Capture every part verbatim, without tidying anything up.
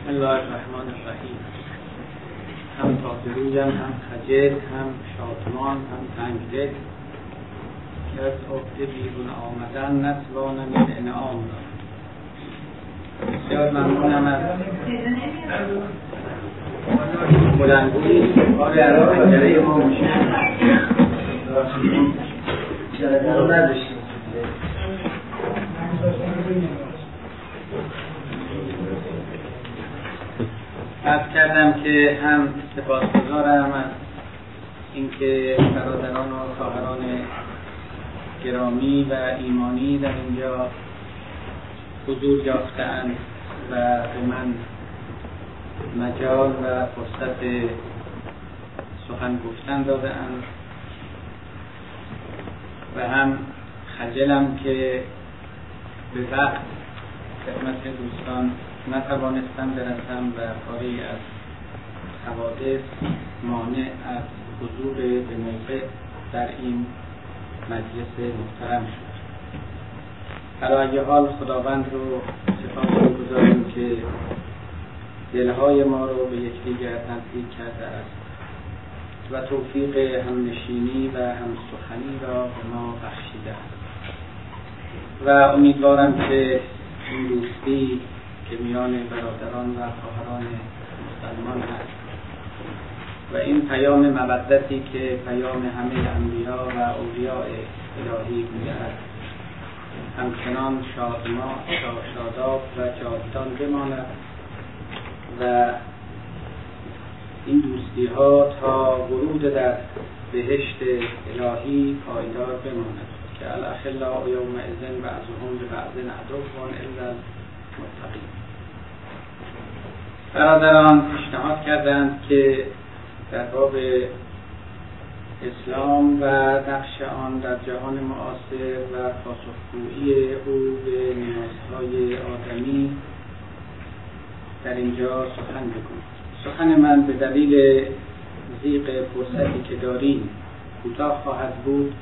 بسم الله الرحمن الرحیم. هم تازه‌رویم، هم خجل، هم شادمان، هم تنگدل، که از عهده بیرون آمدن نتوانم این انعام را. بسیار ممنونم از بلندگویی کار عراق مجله ما میشه رو نداشتیم. عرض کردم که هم سپاسگزارم از اینکه برادران و خواهران گرامی و ایمانی در اینجا حضور یافته‌اند و به من مجال و فرصت سخن گفتن داده‌اند و هم خجلم که به وقت خدمت دوستان نتوانستم برسم و کاری از حوادث مانع از حضور به موقع در این مجلس محترم شد. در هر حال خداوند رو سپاس گذاریم که دلهای ما رو به یکدیگر نزدیک کرده است و توفیق همنشینی و همسخنی را به ما بخشیده است و امیدوارم که این دوستی که میان برادران و خواهران مسلمان هست و این پیام مودتی که پیام همه انبیا و اولیاء الهی می‌دهد همچنان شادمان شاداب و جاودان بماند و این دوستی ها تا ورود در بهشت الهی پایدار بماند که الاخلاء یومئذ بعضهم لبعض عدو الا المتقین. برادران پیشنهاد کردند که در باب اسلام و نقش آن در جهان معاصر و پاسخگویی او به نیازهای آدمی در اینجا سخن بگویم. سخن من به دلیل ضیق فرصتی که داریم کوتاه خواهد بود،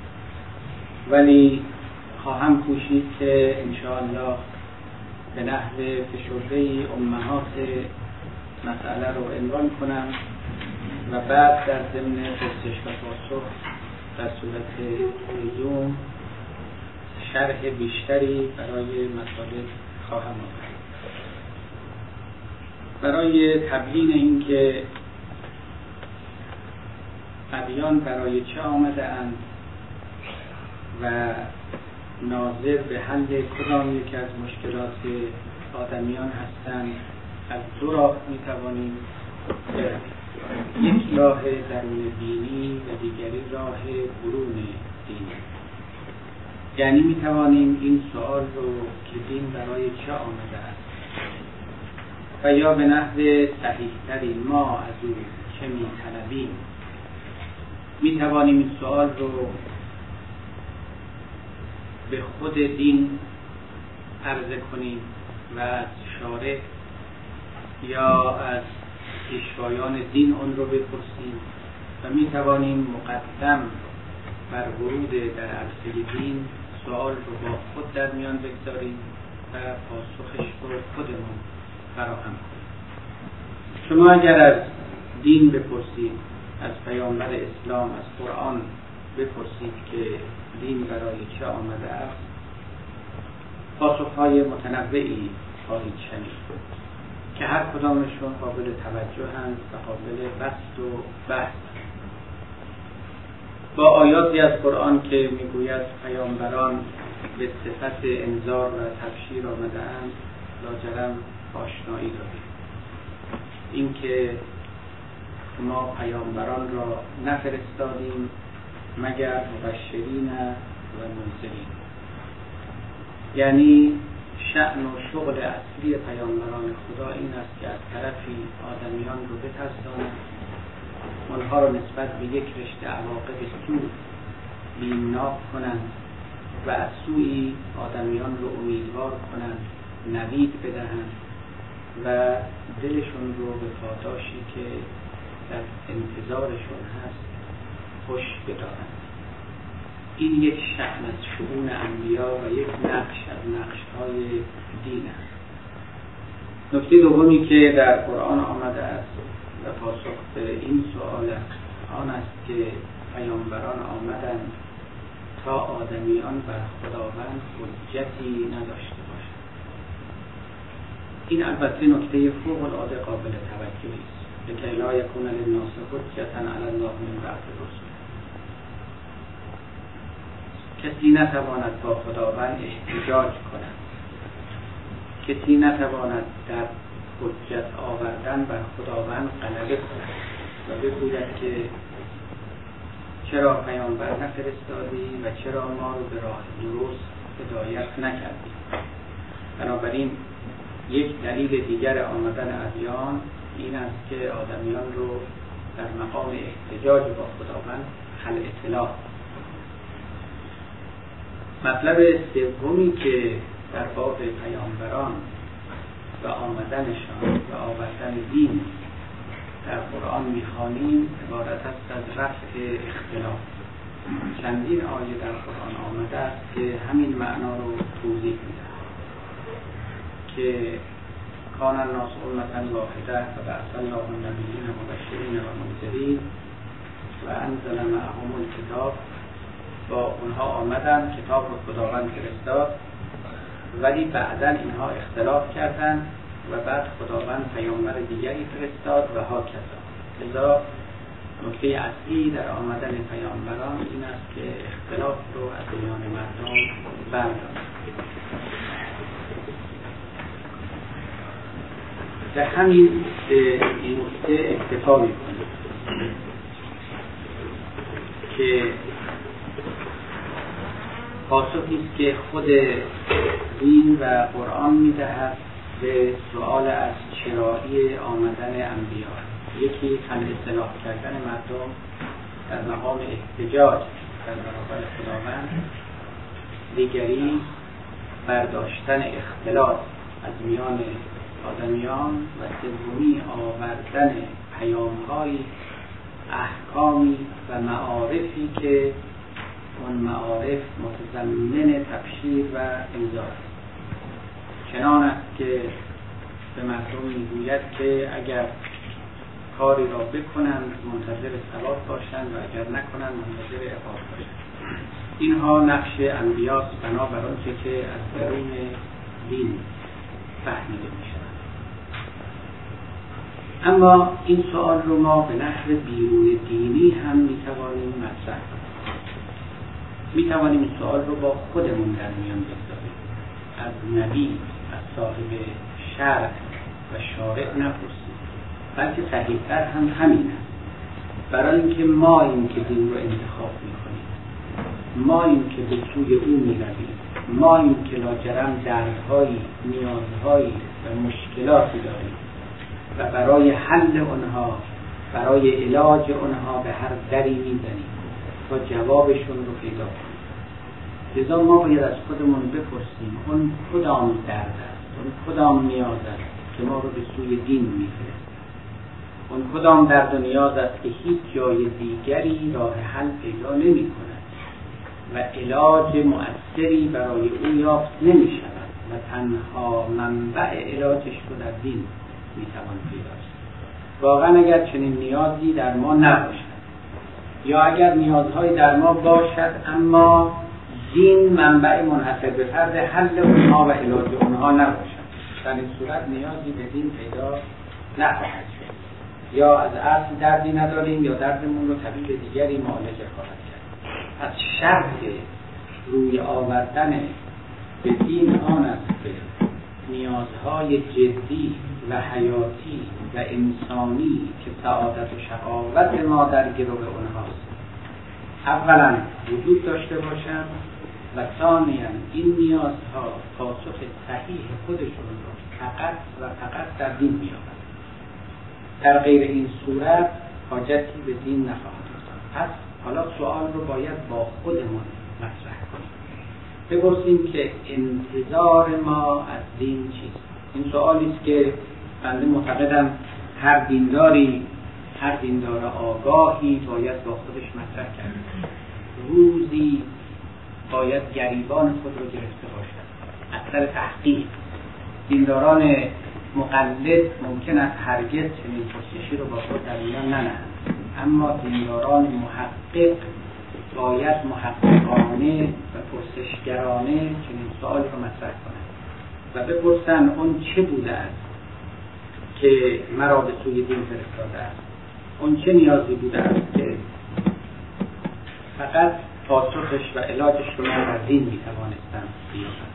ولی خواهم کوشید که انشاءالله به نحو فشرده‌ای امهات مسئله رو عنوان کنم و بعد در ضمن پرسش و پاسخ در صورت لزوم شرح بیشتری برای مطالب خواهم آورد. برای تبیین اینکه ادیان برای چه آمده اند و ناظر به حل کدام یک از مشکلات آدمیان هستند، از دو راه میتوانیم یک راه درون دینی و دیگری راه برون دینی. یعنی میتوانیم این سوال رو که دین برای چه آمده است و یا به نحو صحیح‌تری ما از او چه میطلبیم، میتوانیم این سوال رو به خود دین عرضه کنیم و از شارع یا از پیشوایان دین اون رو بپرسیم و میتوانیم مقدم بر ورود در عرصه دین سوال رو با خود در میان بگذاریم و پاسخش رو خودمون فراهم کنیم. شما اگر از دین بپرسید، از پیامبر اسلام، از قرآن بپرسید که دین برای چه آمده است، پاسخهای متنوعی خواهید شنید که هر کدامشون قابل توجه هستند و قابل بحث و بحث. با آیاتی از قرآن که میگوید پیامبران به صفت انذار و تبشیر آمده‌اند لاجرم آشنایی داریم. اینکه ما پیامبران را نفرستادیم مگر مبشرین و منذرین، یعنی شأن و شغل اصلی پیامبران خدا این است که از طرفی آدمیان رو بترسانند، آنها را نسبت به یک رشته عواقب سوء بیمناک کنند و از سوی آدمیان رو امیدوار کنند، نوید بدهند و دلشون رو به پاداشی که در انتظارشون هست خوش بدارند. این یک شأن از شؤون انبیا و یک نقش از نقش‌های دین است. نکته دومی که در قرآن آمده است و پاسخ به این سوال آن است که پیامبران آمدند تا آدمیان بر خداوند حجتی نداشته باشند. این البته نکته فوق العاده قابل توجهی است، لکی لا یکون للناس حجة علی الله من بعد الرسل. کسی نتواند با خداوند احتجاج کند، کسی نتواند در حجت آوردن بر خداوند غلبه کند و بگوید که چرا پیامبر نفرستادی و چرا ما رو به راه درست هدایت نکردی. بنابراین یک دلیل دیگر آمدن ادیان این است که آدمیان رو در مقام احتجاج با خداوند خلع اطلاع. مطلب سومی که در باب پیامبران و آمدنشان و آوردن دین در قرآن می‌خوانیم عبارت است از رفع اختلاف. چندین آیه در قرآن آمده است که همین معنا رو توضیح می‌دهد که کان الناس امة واحدة و بعث الله النبیین مبشرین و منذرین و انزل معهم الکتاب. با اونها آمدن، کتاب رو خداوند فرستاد، ولی بعداً اینها اختلاف کردند و بعد خداوند پیامبر دیگری فرستاد و ها کذا. لذا نکته اصلی در آمدن پیامبران این است که اختلاف رو از میان مردم بردارند. در همین این نکته اکتفا می‌کنیم که پاسخی است که خود دین و قرآن می‌دهد به سؤال از چرایی آمدن انبیا. یکی خلع اصطلاح کردن مردم در مقام احتجاج در برابر خداوند، دیگری برداشتن اختلاف از میان آدمیان و سومی آوردن پیام‌های احکامی و معارفی که اون معارف متضمن تبشیر و انذار است. چنان است که به مردم میگوید که اگر کاری را بکنند منتظر ثواب باشند و اگر نکنند منتظر عقاب باشند. اینها نقش انبیاست بنابر آنچه که از درون دین فهمیده می شود. اما این سوال رو ما به نحو بیرون دینی هم می توانیم مطرح کنیم. می توانیم این سوال رو با خودمون در میان بگذاریم. از نبی، از صاحب شرع و شارع نپرسیم، بلکه صحیح‌تر هم همین است. برای اینکه ما این که دین رو انتخاب می‌کنیم، ما این که به سوی او می‌رویم، ما این که لاجرم دردهایی، نیازهایی و مشکلاتی داریم و برای حل اونها، برای علاج اونها به هر دری می‌زنیم تا جوابشون رو پیدا کنیم. لذا ما باید از خودمون بپرسیم اون کدام درد است، اون کدام نیاز است که ما رو به سوی دین می‌فرسته، اون کدام درد و نیاز است که هیچ جای دیگری راه حل پیدا نمی‌کند و علاج مؤثری برای او یافت نمی‌شود و تنها منبع علاجش رو در دین می‌توان پیدا کرد. واقعا اگر چنین نیازی در ما نباشد یا اگر نیازهای در ما باشد اما دین منبع منحصر به فرد حل اونها و علاج اونها نباشد، در این صورت نیازی به دین پیدا نخواهد شد. یا از اصل دردی نداریم یا دردمون رو طبیب دیگری معالجه خواهد کرد. از شرط روی آوردن به دین آن است که نیازهای جدی و حیاتی و انسانی که سعادت و شقاوت ما در گرو اونهاست اولا وجود داشته باشند و ثانیاً این نیازها پاسخ صحیح خودشون رو فقط و فقط در دین می‌یابند. در غیر این صورت حاجتی به دین نخواهد بود. پس حالا سوال رو باید با خودمون مطرح کنیم. بپرسیم که انتظار ما از دین چیست؟ این سوالی است که بنده معتقدم هر دینداری، هر دیندار آگاهی باید با خودش مطرح کرد. روزی باید گریبان خود رو گرفته باشد. اثر تحقیق دینداران مقلد ممکن است هرگز چنین پرسشی رو با خود در میان ننهند، اما دینداران محقق باید محققانه و پرسشگرانه چنین سؤال رو مطرح کنند و بپرسن اون چه بوده است که مرا به سوی دین فرستاده است، اون چه نیازی بوده است که فقط پاسخش و علاجش رو من در دین میتوانستم بیابم.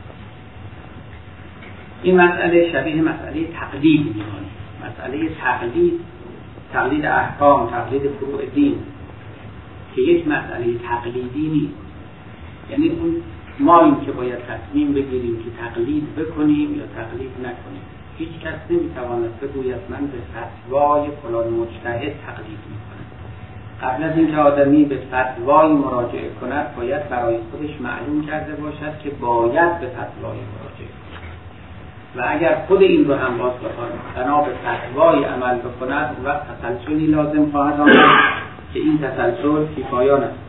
این مسئله شبیه مسئله تقلید میمونه. مسئله تقلید، تقلید احکام، تقلید فروع دین که یک مسئله تقلیدی نیست. یعنی اون ما این که باید تصمیم بگیریم که تقلید بکنیم یا تقلید نکنیم. هیچ کس نمیتواند بگوید من به فتوای فلان مجتهد تقلید میکنم. قبل از اینکه آدمی به فتوای مراجعه کند باید برای خودش معلوم کرده باشد که باید به فتوای مراجعه کند و اگر خود این رو هم باز بخواهد بنا به فتوای عمل بکند و تسلسلی لازم خواهد آمد که این تسلسل بی‌پایان است.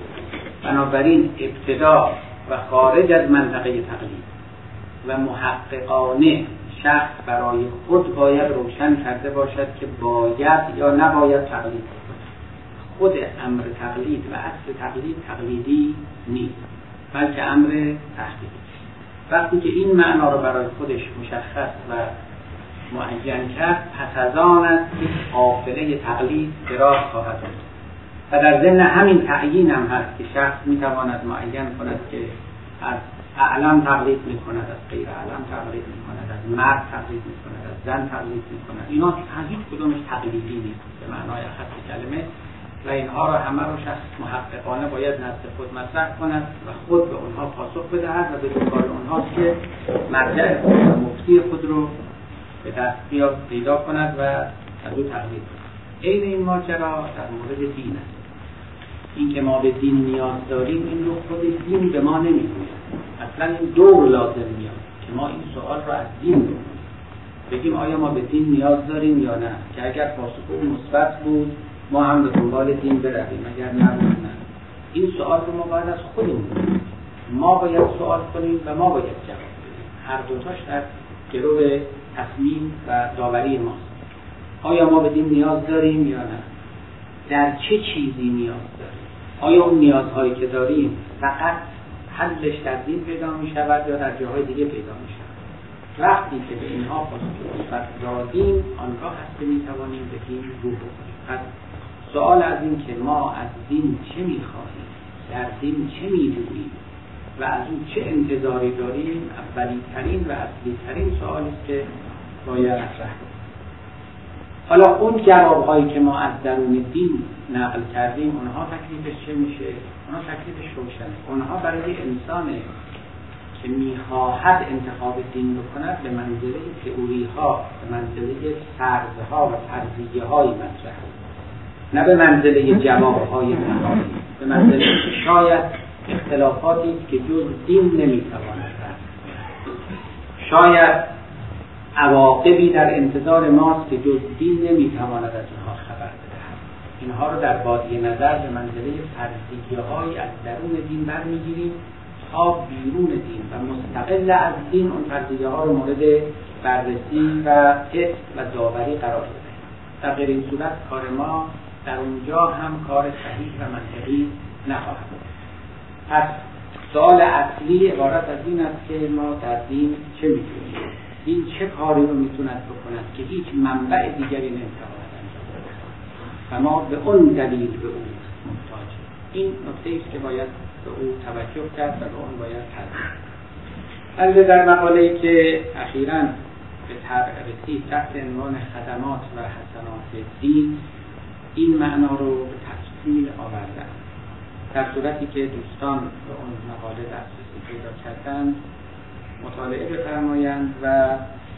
بنابراین ابتدا و خارج از منطقه تقلید و محققانه شخص برای خود باید روشن کرده باشد که باید یا نباید تقلید بکند. خود امر تقلید و اصل تقلید تقلیدی نیست بلکه امر تحقیقی. وقتی که این معنا رو برای خودش مشخص و معین کرد پس از آن است که قافله تقلید دراز خواهد بود و در ضمن همین تعیین هم هست که شخص میتواند معین کند که از اعلم تقلید میکند، از غیر اعلم تقلید میکند، از مرد تقلید میکند، از زن تقلید میکند. اینا هیچ کدومش تقلیدی نیست به معنای خط کلمه و اینها را همه رو شخص محققانه باید نزد خود مطرح کند و خود به اونها پاسخ بدهد و به دنبال اونهاست که مرجع خود و مفتی خود رو به دست بیاد پیدا کند و از او تقلید کند. عین این ماجرا در مورد دین است. این که ما به دین نیاز داریم این رو خود دین به ما نمیگوید. اصلا این دور لازم میاد که ما این سوال رو از دین بکنیم، بگیم آیا ما به دین نیاز داریم یا نه، که اگر پاسخ مثبت بود ما هم به دنبال دین برویم، اگر نبود نه. این سوال رو ما باید از خودمون بکنیم. ما باید سوال کنیم و ما باید جواب بدیم. هر دوتاش در گرو تصمیم و داوری ماست. آیا ما به دین نیاز داریم یا نه؟ در چه چیزی نیاز داریم؟ آیا اون نیازهایی که داریم فقط حلش در دین پیدا می شود یا در جاهای دیگه پیدا می شود؟ وقتی که به اینها پاسخ مثبت دادیم آنگاه هست که می توانیم به دین رو بکنیم. پس سوال از این که ما از دین چه می خواهیم، در دین چه می جوییم و از اون چه انتظاری داریم اولی ترین و اصلی ترین سوالی است که باید مطرح کنیم. حالا اون جوابهایی که ما از درون دین نقل کردیم اونها تکلیفش چه میشه؟ اونها تکلیفش روشنه. اونها برای انسانه که میخواهد انتخاب دین بکند به منزله تئوری ها، به منزله فرضها و فرضیه های مطرحه، نه به منزله جواب های تمامی، به منزله که شاید اختلافاتی که جز دین نمیتواند رفت، شاید عواقبی در انتظار ماست که جز دین نمیتواند از اونها خبر بدهد. اینها رو در بادیه نظر به منزله فرضیه های از درون دین برمیگیریم تا بیرون دین و مستقل از دین اون فرضیه ها رو مورد بررسی و تست و داوری قرار بدهیم. در غیر این صورت کار ما در اونجا هم کار صحیح و منطقی نخواهد بود. پس سوال اصلی عبارت از این است که ما در دین چه می‌کنیم؟ این چه کاری رو میتوند بکند که هیچ منبع دیگری نمیتواند انجام بده و ما به اون دلیل به اون محتاجیم. این نکته است که باید به او توجه کرد و به اون باید پرداخت. البته در مقاله‌ای که اخیراً به طبع رسید تحت عنوان خدمات و حسنات دین این معنا رو به تفصیل آوردم. در صورتی که دوستان به اون مقاله دسترسی پیدا کردند مطالعه بفرمایند و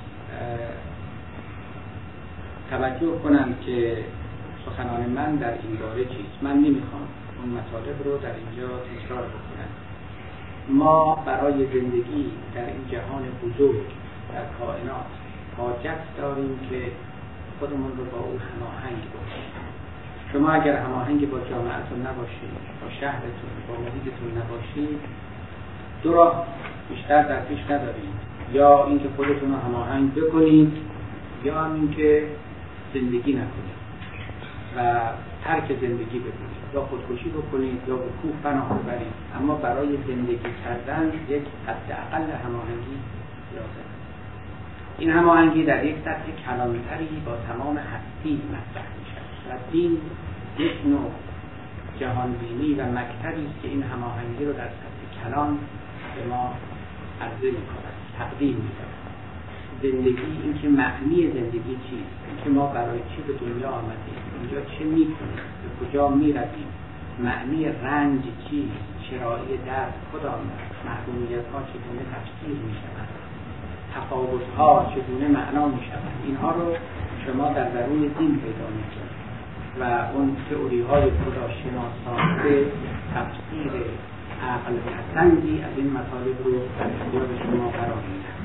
توجه کنند که سخنان من در این باره چیست. من نمیخوام اون مطالب رو در اینجا تکرار بکنم. ما برای زندگی در این جهان بزرگ در کائنات حاجت داریم که خودمون رو با او هماهنگ بکنیم. شما اگر هماهنگ با جامعهتون نباشید، با شهرتون، با محیطتون نباشید، دو راه بیشتر در پیش ندارید. یا اینکه خودتون رو هماهنگ بکنید یا هم این که زندگی نکنید و ترک زندگی بکنید، یا خودکشی بکنید یا به کوه پناه ببرید، اما برای زندگی کردن یک حداقل هماهنگی لازم. این هماهنگی در یک سطح کلانتری با تمام هستی مطرح می‌شود و دین یک نوع جهانبینی و مکتبی است که این هماهنگی رو در سطح کلان به ما عرضه می‌کند، تقدیم می‌کند. زندگی، این که معنی زندگی چیست، این که ما برای چی به دنیا آمدیم، اینجا چه می‌کنیم، به کجا می‌رویم، معنی رنج چیست، چرایی درد کدام است، محرومیت‌ها چگونه تفسیر می‌شوند، تفاوت‌ها چگونه معنا می‌شوند. اینها رو شما در درون دین پیدا می‌کنید و اون تئوری‌های خداشناسانه تفسیر عقل پسندی از این مطالب رو در اختیار شما قرار می‌دهد.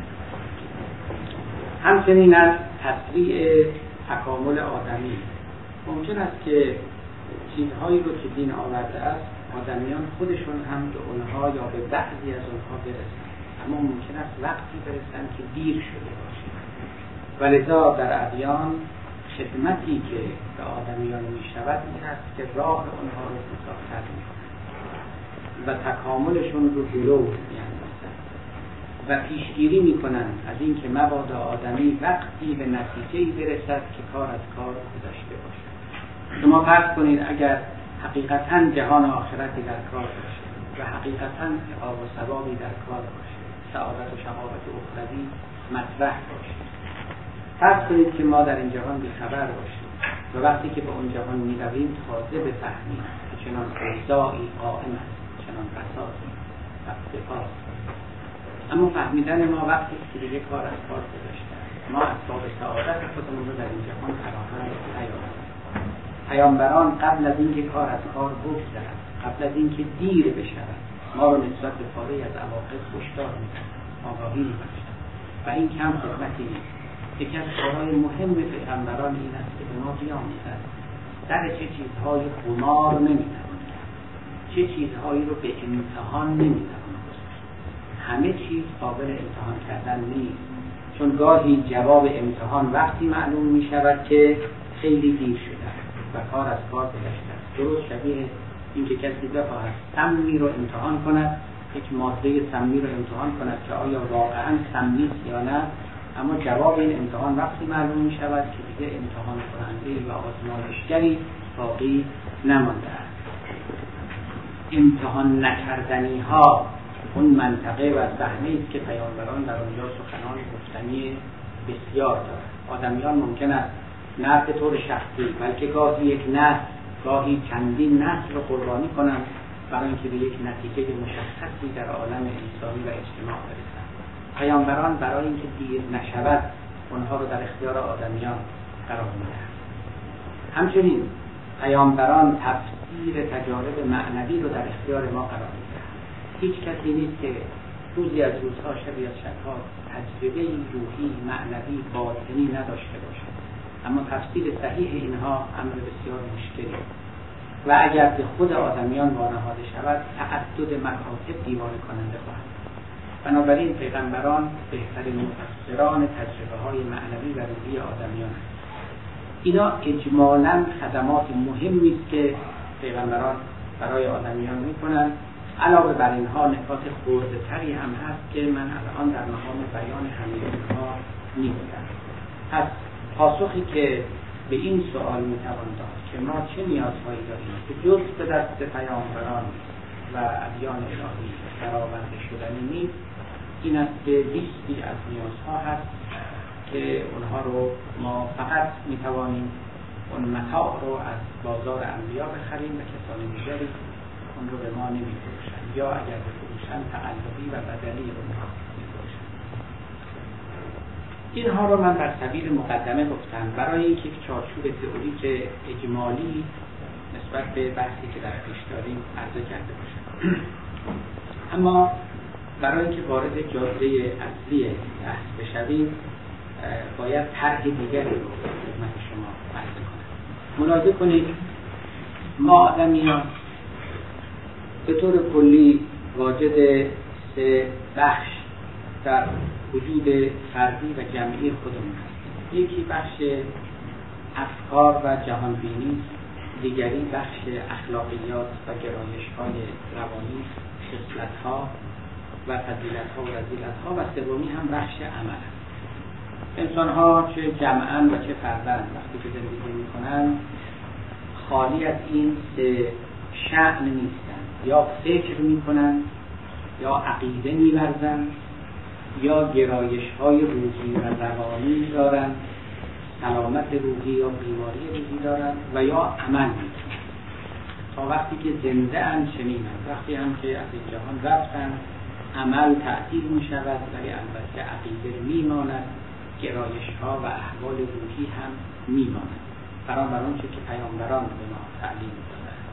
همچنین از تسریع تکامل آدمی ممکن است که چیزهایی رو که دین آورده است آدمیان خودشون هم به اونها یا به بعضی از اونها برسن، اما ممکن است وقتی برسن که دیر شده باشه و لذا در ادیان خدمتی که به آدمیان می شود این است که راه اونها رو کوتاه‌تر می کند و تکاملشون رو جلو می اندازد و پیشگیری می کنند از این که مبادا آدمی وقتی به نتیجه‌ای برسد که کار از کار گذشته باشد. شما فرض کنید اگر حقیقتاً جهان آخرتی در کار باشه و حقیقتاً عقاب و ثوابی در کار باشه، سعادت و شقاوت اخروی مطرح باشه، فرض کنید که ما در این جهان بی‌خبر باشیم و وقتی که به اون جهان می‌رویم تازه بفهمیم که چنان اوضاعی قائم است، چنان فسادی و اختفاست. اما فهمیدن ما وقتی که دیگه کار از کار گذشته است، ما اسباب سعادت خودمون رو در این جهان فراهم نیاورده. پیامبران قبل از اینکه کار از کار بگذرد، قبل از اینکه دیر بشود، ما رو نسبت به پاره از عواقب هشدار می‌دهند، آگاهی می‌بخشند و این کم خدمتی نیست. یکی از کارهای مهم پیغمبران این است که به ما بیاموزد در چه چیزهای قمار نمی‌توان کرد، چه چیزهایی رو به امتحان نمی‌توان گذاشت. همه چیز قابل امتحان کردن نیست، چون گاهی جواب امتحان وقتی معلوم می‌شود که خیلی دیر شده و کار از کار گذشته است. درست شبیه اینکه کسی بخواهد سمی رو امتحان کند، یک ماده سمی رو امتحان کند که آیا واقعاً سمی است یا نه، اما جواب این امتحان وقتی معلوم می شود که دیگه امتحان کننده و آزمایشگری باقی نمانده است. امتحان نکردنی ها اون منطقه و صحنه است که پیامبران در آنجا سخنان گفتنی بسیار دارند. آدمیان ممکن است نه به طور شخصی بلکه گاهی یک نسل، گاهی چندین نسل رو قربانی کنند برای اینکه به یک نتیجه مشخصی در عالم انسانی و اجتماع برسند. پیامبران برای اینکه دیر نشود اونها رو در اختیار آدمیان قرار میدهند. همچنین پیامبران تفسیر تجارب معنوی رو در اختیار ما قرار میدهند. هیچ کسی نیست که روزی از روزها شبی از شبها تجربه روحی معنوی باطنی نداشته باشد، اما تفسیر صحیح اینها امر بسیار مشکلی و اگر به خود آدمیان وانهاده شود تعدد مکاتب دیوانه کننده خواهد. بنابراین پیغمبران بهترین مفسران تجربه های معنوی و روحی آدمیان هستند. اینا اجمالاً خدمات مهمی است که پیغمبران برای آدمیان میکنند. علاوه بر اینها نکات خرده تری هم هست که من الان در مقام بیان همه اینها نیستم. پس پاسخی که به این سوال میتوان داد که ما چه نیازهایی داریم که جز به دست پیامبران و ادیان الهی برآورده شدنی نیست، این است که لیستی از نیازها هست که اونها رو ما فقط میتوانیم اون متاع رو از بازار انبیا بخریم و کسانی دیگری اون رو به ما نمیفروشند، یا اگر بفروشند تعلقی و بدلی اونها میفروشند. اینها رو من بر سبیل مقدمه گفتم برای اینکه یک چارچوب تئوریک اجمالی نسبت به بحثی که در پیش داریم عرضه کرده باشم. اما برای اینکه وارد جاده اصلی بحث بشویم باید طرح دیگری رو خدمت شما عرضه کنم. ملاحظه کنید ما آدمیان به طور کلی واجد سه بخش در وجود فردی و جمعی خودمون هستیم. یکی بخش افکار و جهانبینی، دیگری بخش اخلاقیات و گرایش‌های روانی، خصلت‌ها و فضیلت‌ها و رذیلت‌ها، و سومی هم بخش عمل است. انسان‌ها چه جمعاً و چه فرداً وقتی که زندگی می‌کنند خالی از این سه شأن نیستند. یا فکر می‌کنند، یا عقیده می‌ورزند، یا گرایش‌های روحی و روانی دارند، سلامت روحی یا بیماری روحی دارند، و یا عمل می‌کنند. تا وقتی که زنده اند چنینند. وقتی هم که از این جهان رفتند عمل تعطیل می‌شود، ولی البته عقیده می‌ماند، گرایش‌ها و احوال روحی هم می‌ماند. بنابر آنچه که پیامبران به ما تعلیم دادند.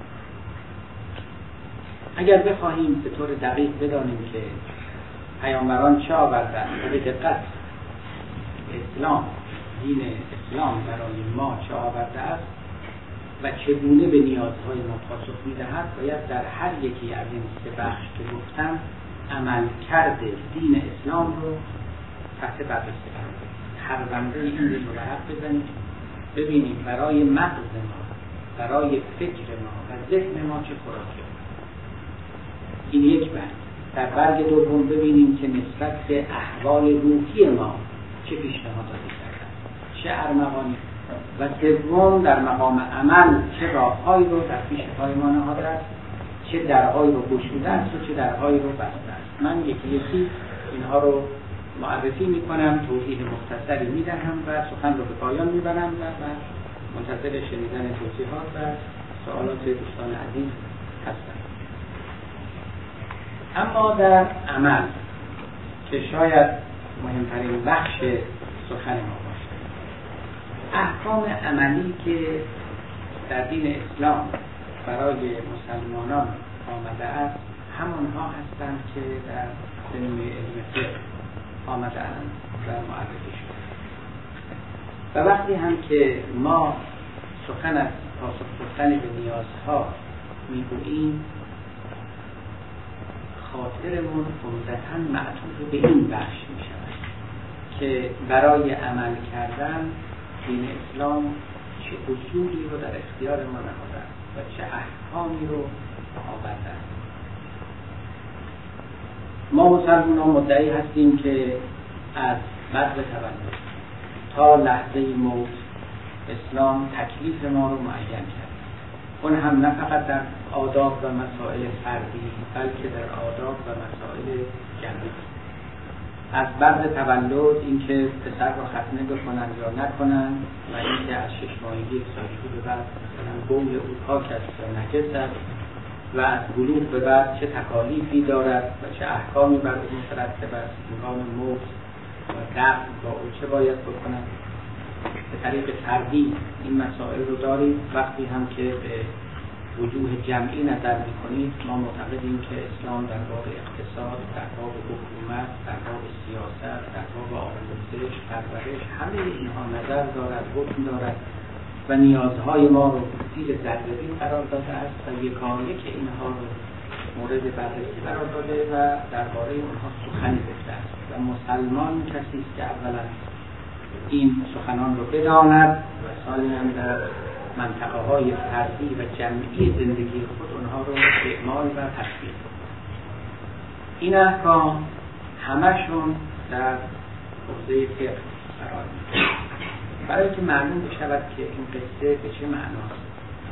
اگر بخواهیم به طور دقیق بدانیم که پیامبران چه آوردند و به دقت اسلام، دین اسلام برای ما چه آورده است و چگونه به نیازهای ما پاسخ می‌دهد، باید در هر یکی از این سه بخش که گفتم عملکرد دین اسلام رو تحت بررسی قرار بدیم. هر بنده این رو به حق بزنیم، ببینیم برای مغز ما، برای فکر ما و ذهن ما چه خوراکی. این یک برگ. در برگ دوم ببینیم که نسبت به احوال روحی ما چه پیشنهاداتی کردن، چه ارمغانی، و سوم در مقام عمل چه راههایی رو در پیش پای ما نهاده است، چه درهایی رو گشوده است و چه درهایی رو بسته است. من یکی یکی اینها رو معرفی میکنم، توضیح مختصری میدهم و سخن رو به پایان میبرم و منتظر شنیدن توضیحات و سوالات دوستان عزیز هستم. اما در عمل که شاید مهمترین بخش سخن ما باشد، احکام عملی که در دین اسلام برای مسلمانان آمده است همانها هستند که در علم علم فقه آمده اند و معرفی شده. و وقتی هم که ما سخن از پاسخ دادن به نیازها میگوییم، خاطرمون عمدتاً معطوف به این بخش می شود که برای عمل کردن دین اسلام چه اصولی رو در اختیار ما نهاده و چه احکامی رو آورده. ما مسلمانان مدعی هستیم که از بعد تولد تا لحظه موت اسلام تکلیف ما رو معین کرد. اون هم نه فقط در آداب و مسائل فردی بلکه در آداب و مسائل جمعی. از بعد تولد اینکه پسر رو ختنه بکنن یا نکنن و اینکه از شش ماهگی سالگی به بعد مثلا بول او پاک است یا نجس است و از بلوغ به بعد چه تکالیفی دارد و چه احکامی بر او مترتب است، هنگام موت و دفن با او چه باید بکنن. به طریق فردی این مسائل رو داریم. وقتی هم که به وجوه جمعی نظر می‌کنید ما معتقدیم که اسلام در باب اقتصاد، در باب حکومت، در باب سیاست، در باب آموزش، پرورش، همه اینها نظر دارد، حکم دارد و نیازهای ما رو زیر ذره‌بین قرار داده است و یکایک که اینها رو مورد بررسی قرار داده و درباره اونها سخن گفته است. و مسلمان کسی است که اولا این سخنان رو بداند و ثانیاً در منطقه های فردی و جمعی زندگی خود اونها رو اعمال و تطبیق کنند. این احکام همشون در حوزه فقه قرار می‌گیرند. برای که معلوم بشود که این قصه به چه معناست،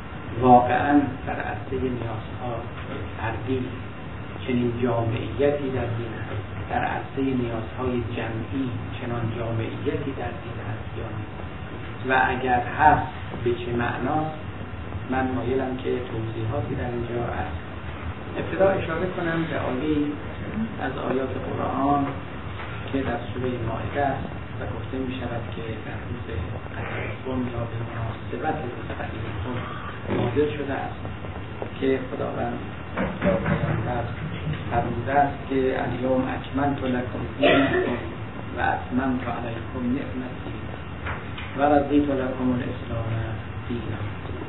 واقعاً در عرصه نیازها فردی چنین جامعیتی در دین هست، در عرصه نیازهای جمعی چنان جامعیتی در دین هست یا نه، و اگر هست به چه معناست. من مایلم که توضیحاتی در اینجا هست. ابتدا اشاره کنم به آیه از آیات قرآن که در سوره مائده است و گفته می شود که در روز قدیرتون یا به مناسبت روز قدیرتون نازل شده است که خداوند یا پیامبر فرموده است که الیوم اکملت لکم دینکم و اتممت علیکم نعمتی و رضیت لکم الاسلام دینا.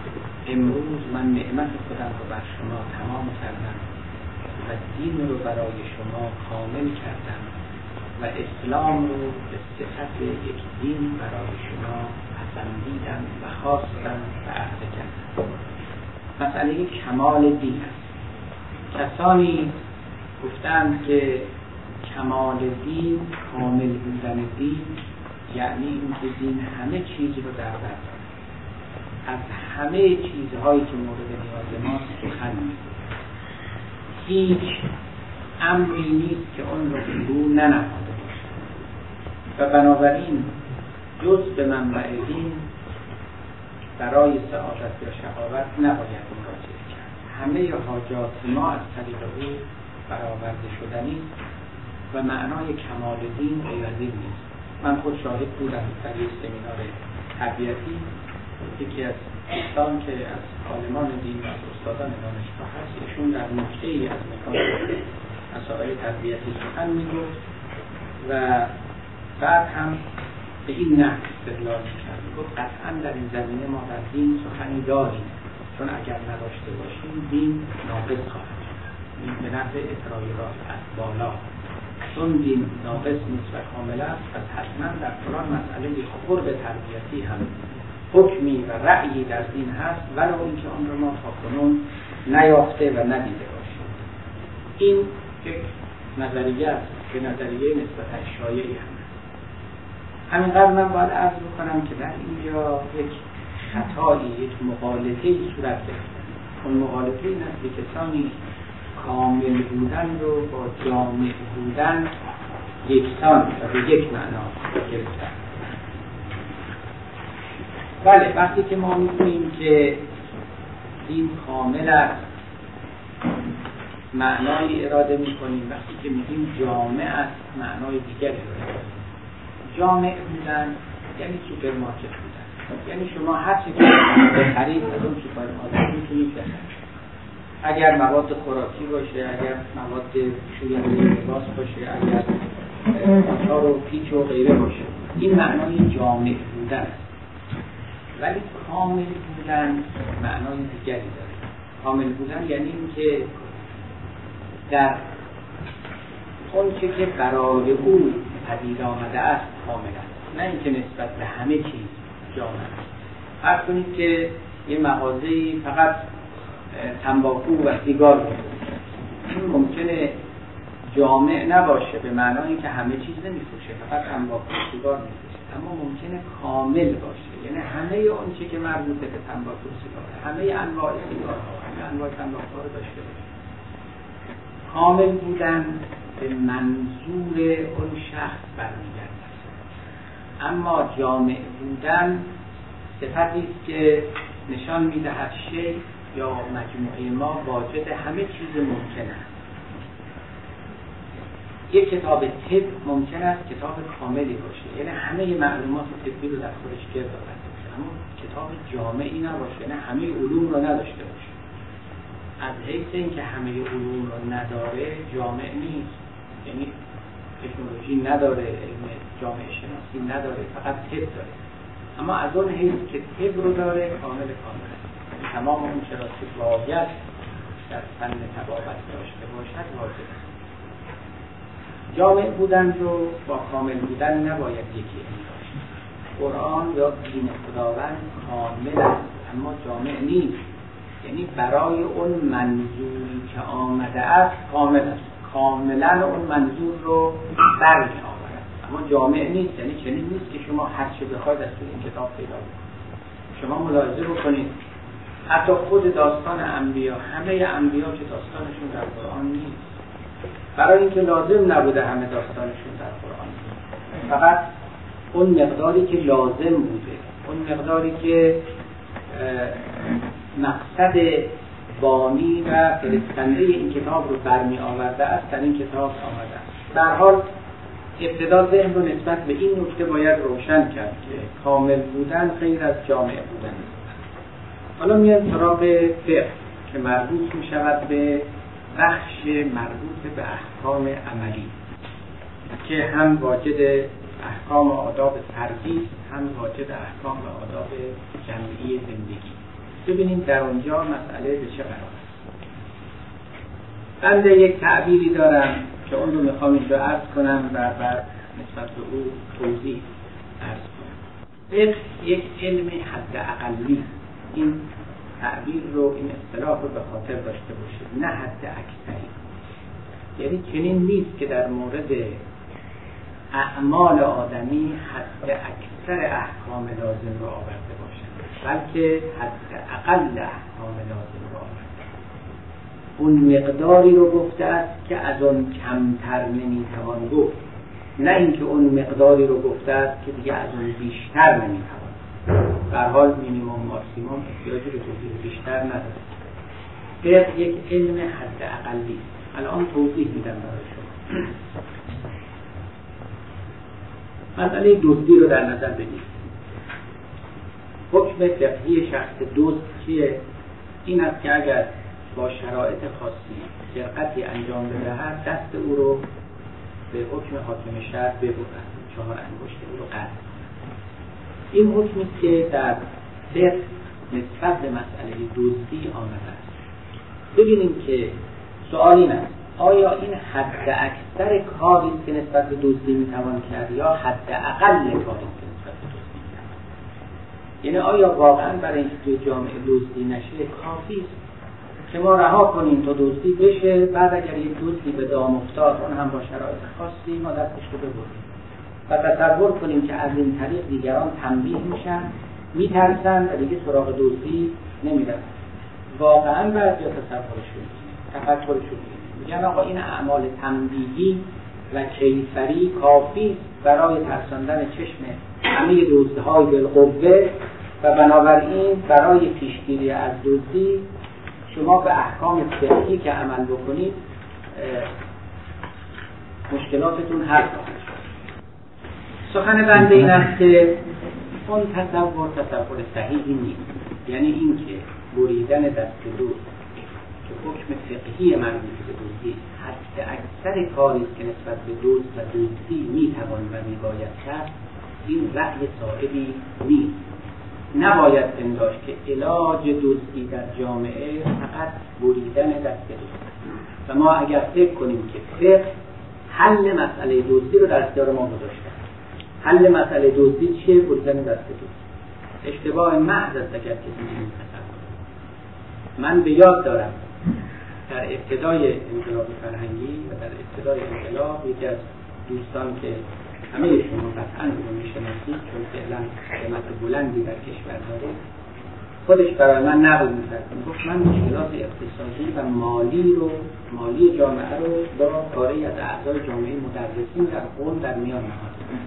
امروز من نعمت خودم رو بر شما تمام کردم و دین رو برای شما کامل کردم و اسلام رو به صفت یک دین برای شما پسندیدن و خواستن و عرضه کردن. مسئله کمال دین است. کسانی گفتند که کمال دین، کامل بودن دین، یعنی اینکه دین همه چیز رو در بر داره، از همه چیزهایی که مورد نیاز ماست سخن می‌گوید، هیچ امری نیست که اون رو فرو ننهاده باشه و بنابراین جز به منبع دین برای سعادت یا شقاوت نباید مراجعه کرد. همه حاجات ما از طریق او برآورده شدنی و معنای کمال دین غیر از این نیست. من خود شاهد بودم در یک سمینار تربیتی، یکی از دوستان که از عالمان دین و از استادان دانشگاه هست، ایشون در نکته‌ای از مکان مسائل تربیتی سخن می‌گفت و بعد هم به این نحو استدلال می‌کرد. گفت قطعاً در این زمینه ما در دین سخنی داریم، چون اگر نداشته باشیم دین ناقص خواهد شد. این به نحو اطراء راه از بالا، چون دین ناقص نیست و کامل است، پس حتما در قرآن مسئله قرب تربیتی هم حکمی و رأیی در دین هست، ولو اینکه آن را ما تاکنون نیافته و ندیده باشیم. این یک نظریه است که نظریه نسبتاً شایعی هم است. همینقدر من باید عرض بکنم که در اینجا یک خطایی، یک مغالطه‌ای صورت گرفته. اون مغالطه این است که کسانی کامل بودن رو با جامع بودن یکسان و به یک معنا گرفتن. بله، وقتی که ما می‌گوییم که دین کامل است، معنای اراده می‌کنیم. وقتی که میگیم جامع است، معنای دیگری رو اراده می‌کنیم. جامع بودن یعنی سوپرمارکت بودن، یعنی شما هر چیزی که بخرید از اون سوپرمارکت می‌تونید بخرید. اگر مواد خوراکی باشه، اگر مواد شوینده لباس باشه، اگر آچار و پیچ و غیره باشه، این معنای جامع بودن است. ولی کامل بودن معنای دیگری داره. کامل بودن یعنی این که در اون چه که برای او پدید آمده است کامل است، نه اینکه نسبت به همه چیز جامع است. فرض کنید که یه مغازه‌ای فقط تنباکو و سیگار می‌فروشه، این ممکنه جامع نباشه به معنای که همه چیز نمی‌فروشه، فقط تنباکو و سیگار می‌فروشه، اما ممکنه کامل باشه، یعنی همه اون چیزی که مربوط به تنباکو و سیگار، همه انواع سیگارها، همه انواع تنباکو رو داشته باشه. کامل بودن به منظور اون شخص برمیگرده، اما جامع بودن صفتی است که نشان می‌دهد شیء یا مجموعه ما واجد همه چیز ممکن است. یک کتاب طب ممکن است کتاب کاملی باشه، یعنی همه معلومات طبی رو در خودش گرد آورده باشه، اما کتاب جامعی نباشه، یعنی همه علوم رو نداشته باشه. از حیث اینکه همه علوم رو نداره جامع نیست، یعنی تکنولوژی نداره، علم جامعه شناسی نداره، فقط طب داره. اما از اون حیث که طب رو داره کامل کامل است. تمام اون چرا که باید در فن طبابت داشته باشد واجب است. جامع بودن رو با کامل بودن نباید یکی انگاشت. قرآن یا دین خداوند کامل است اما جامع نیست، یعنی برای اون منظوری که آمده است کامل است، کاملا اون منظور رو برمی آورد، اما جامع نیست. یعنی چنین نیست که شما هر چه بخواید از این کتاب پیدا کنید. شما ملاحظه بکنید حتی خود داستان انبیا، همه انبیا که داستانشون در قرآن نیست، برای اینکه لازم نبوده همه داستانشون در قرآن نیست، فقط اون مقداری که لازم بوده، اون مقداری که مقصد بانی و فرستنده این کتاب رو برمی آورده است در این کتاب آمده است. در حال ابتدا ذهن رو نسبت به این نکته باید روشن کرد که کامل بودن غیر از جامع بودن است. حالا میاد سراغ فقه که مربوط می شود به بخش مربوط به احکام عملی که هم واجد احکام و آداب فردی، هم واجد احکام و آداب جمعی زندگی. ببینیم در اونجا مسئله به چه قرار است. بنده یک تعبیری دارم که اون رو میخوام اینجا عرض کنم و بعد نسبت به او توضیح عرض کنم. فقه یک علم حد اقلی، این تعبیر رو، این اصطلاح رو به خاطر داشته باشید، نه حد اکثری. یعنی چنین نیست که در مورد اعمال آدمی حد اکثر احکام لازم رو آورده باشند، بلکه حد اقل احکام لازم رو آورده. اون مقداری رو گفته است که از اون کمتر نمیتوان گفت، نه اینکه اون مقداری رو گفته است که دیگه از اون بیشتر نمیتوان. در حال مینیمم ماکسیمم احتیاجی به توضیح بیشتر نداره. فقه یک علم حد اقلی. الان توضیح میدم برای شما. مسئله دزدی رو در نظر بگیرید. حکم فقهی شخص دزد چیه؟ این است که اگر با شرایط خاصی سرقتی انجام بدهد، دست او رو به حکم حاکم شهر ببرد، چهار انگشت او رو قطع. این حکمی است که در فقه نسبت به مسئله دزدی آمده است. ببینیم که سوال این است: آیا این حد اکثر کاری است که نسبت به دزدی میتوان کرد یا حد اقل کاری است که نسبت به دزدی میتوان؟ یعنی آیا واقعا برای اینکه توی جامعه دزدی نشه کافی است که ما رها کنیم تا دزدی بشه، بعد اگر یک دزدی به دام افتاد اون هم با شرایط خاصی ما دستش رو ببریم و تصور کنیم که از این طریق دیگران تنبیه میشن، میترسن و دیگه سراغ دزدی نمیرن؟ واقعا بعضیا تصورشون تفکرشون میگن آقا این اعمال تنبیهی و کیفری کافی برای ترساندن چشم همه دزدهای بالقوه و بنابراین برای پیشگیری از دزدی شما به احکام فقهی که عمل بکنید مشکلاتتون حل خواهد شد. سخن بنده این است که اون تصور تصور صحیحی نیست. یعنی این که بریدن دست دزد که حکم فقهی مربوط به دزدی حد اکثر کاری است که نسبت به دزد و دزدی میتوان و میباید کرد، این رأی صائبی نیست. نباید پنداشت که علاج دزدی در جامعه فقط بریدن دست دزد و ما اگر فکر کنیم که فقه حل مسئله دزدی رو در اختیار ما گذاشته، حل مسئله دزدی چیه؟ بریدن دست دزد. اشتباه محض است اگر کسی این تصور. من به یاد دارم در ابتدای انقلاب فرهنگی و در ابتدای انقلاب یکی از دوستان که همه شما قطعاً رو میشناسید چون فعلا قیمت بلندی در کشور داره، خودش برای من نقل می‌کرد، میگفت من مشکلات اقتصادی و مالی رو مالی جامعه رو با کاری از اعضای جامعه مدرسین در قوم در میان نهادم.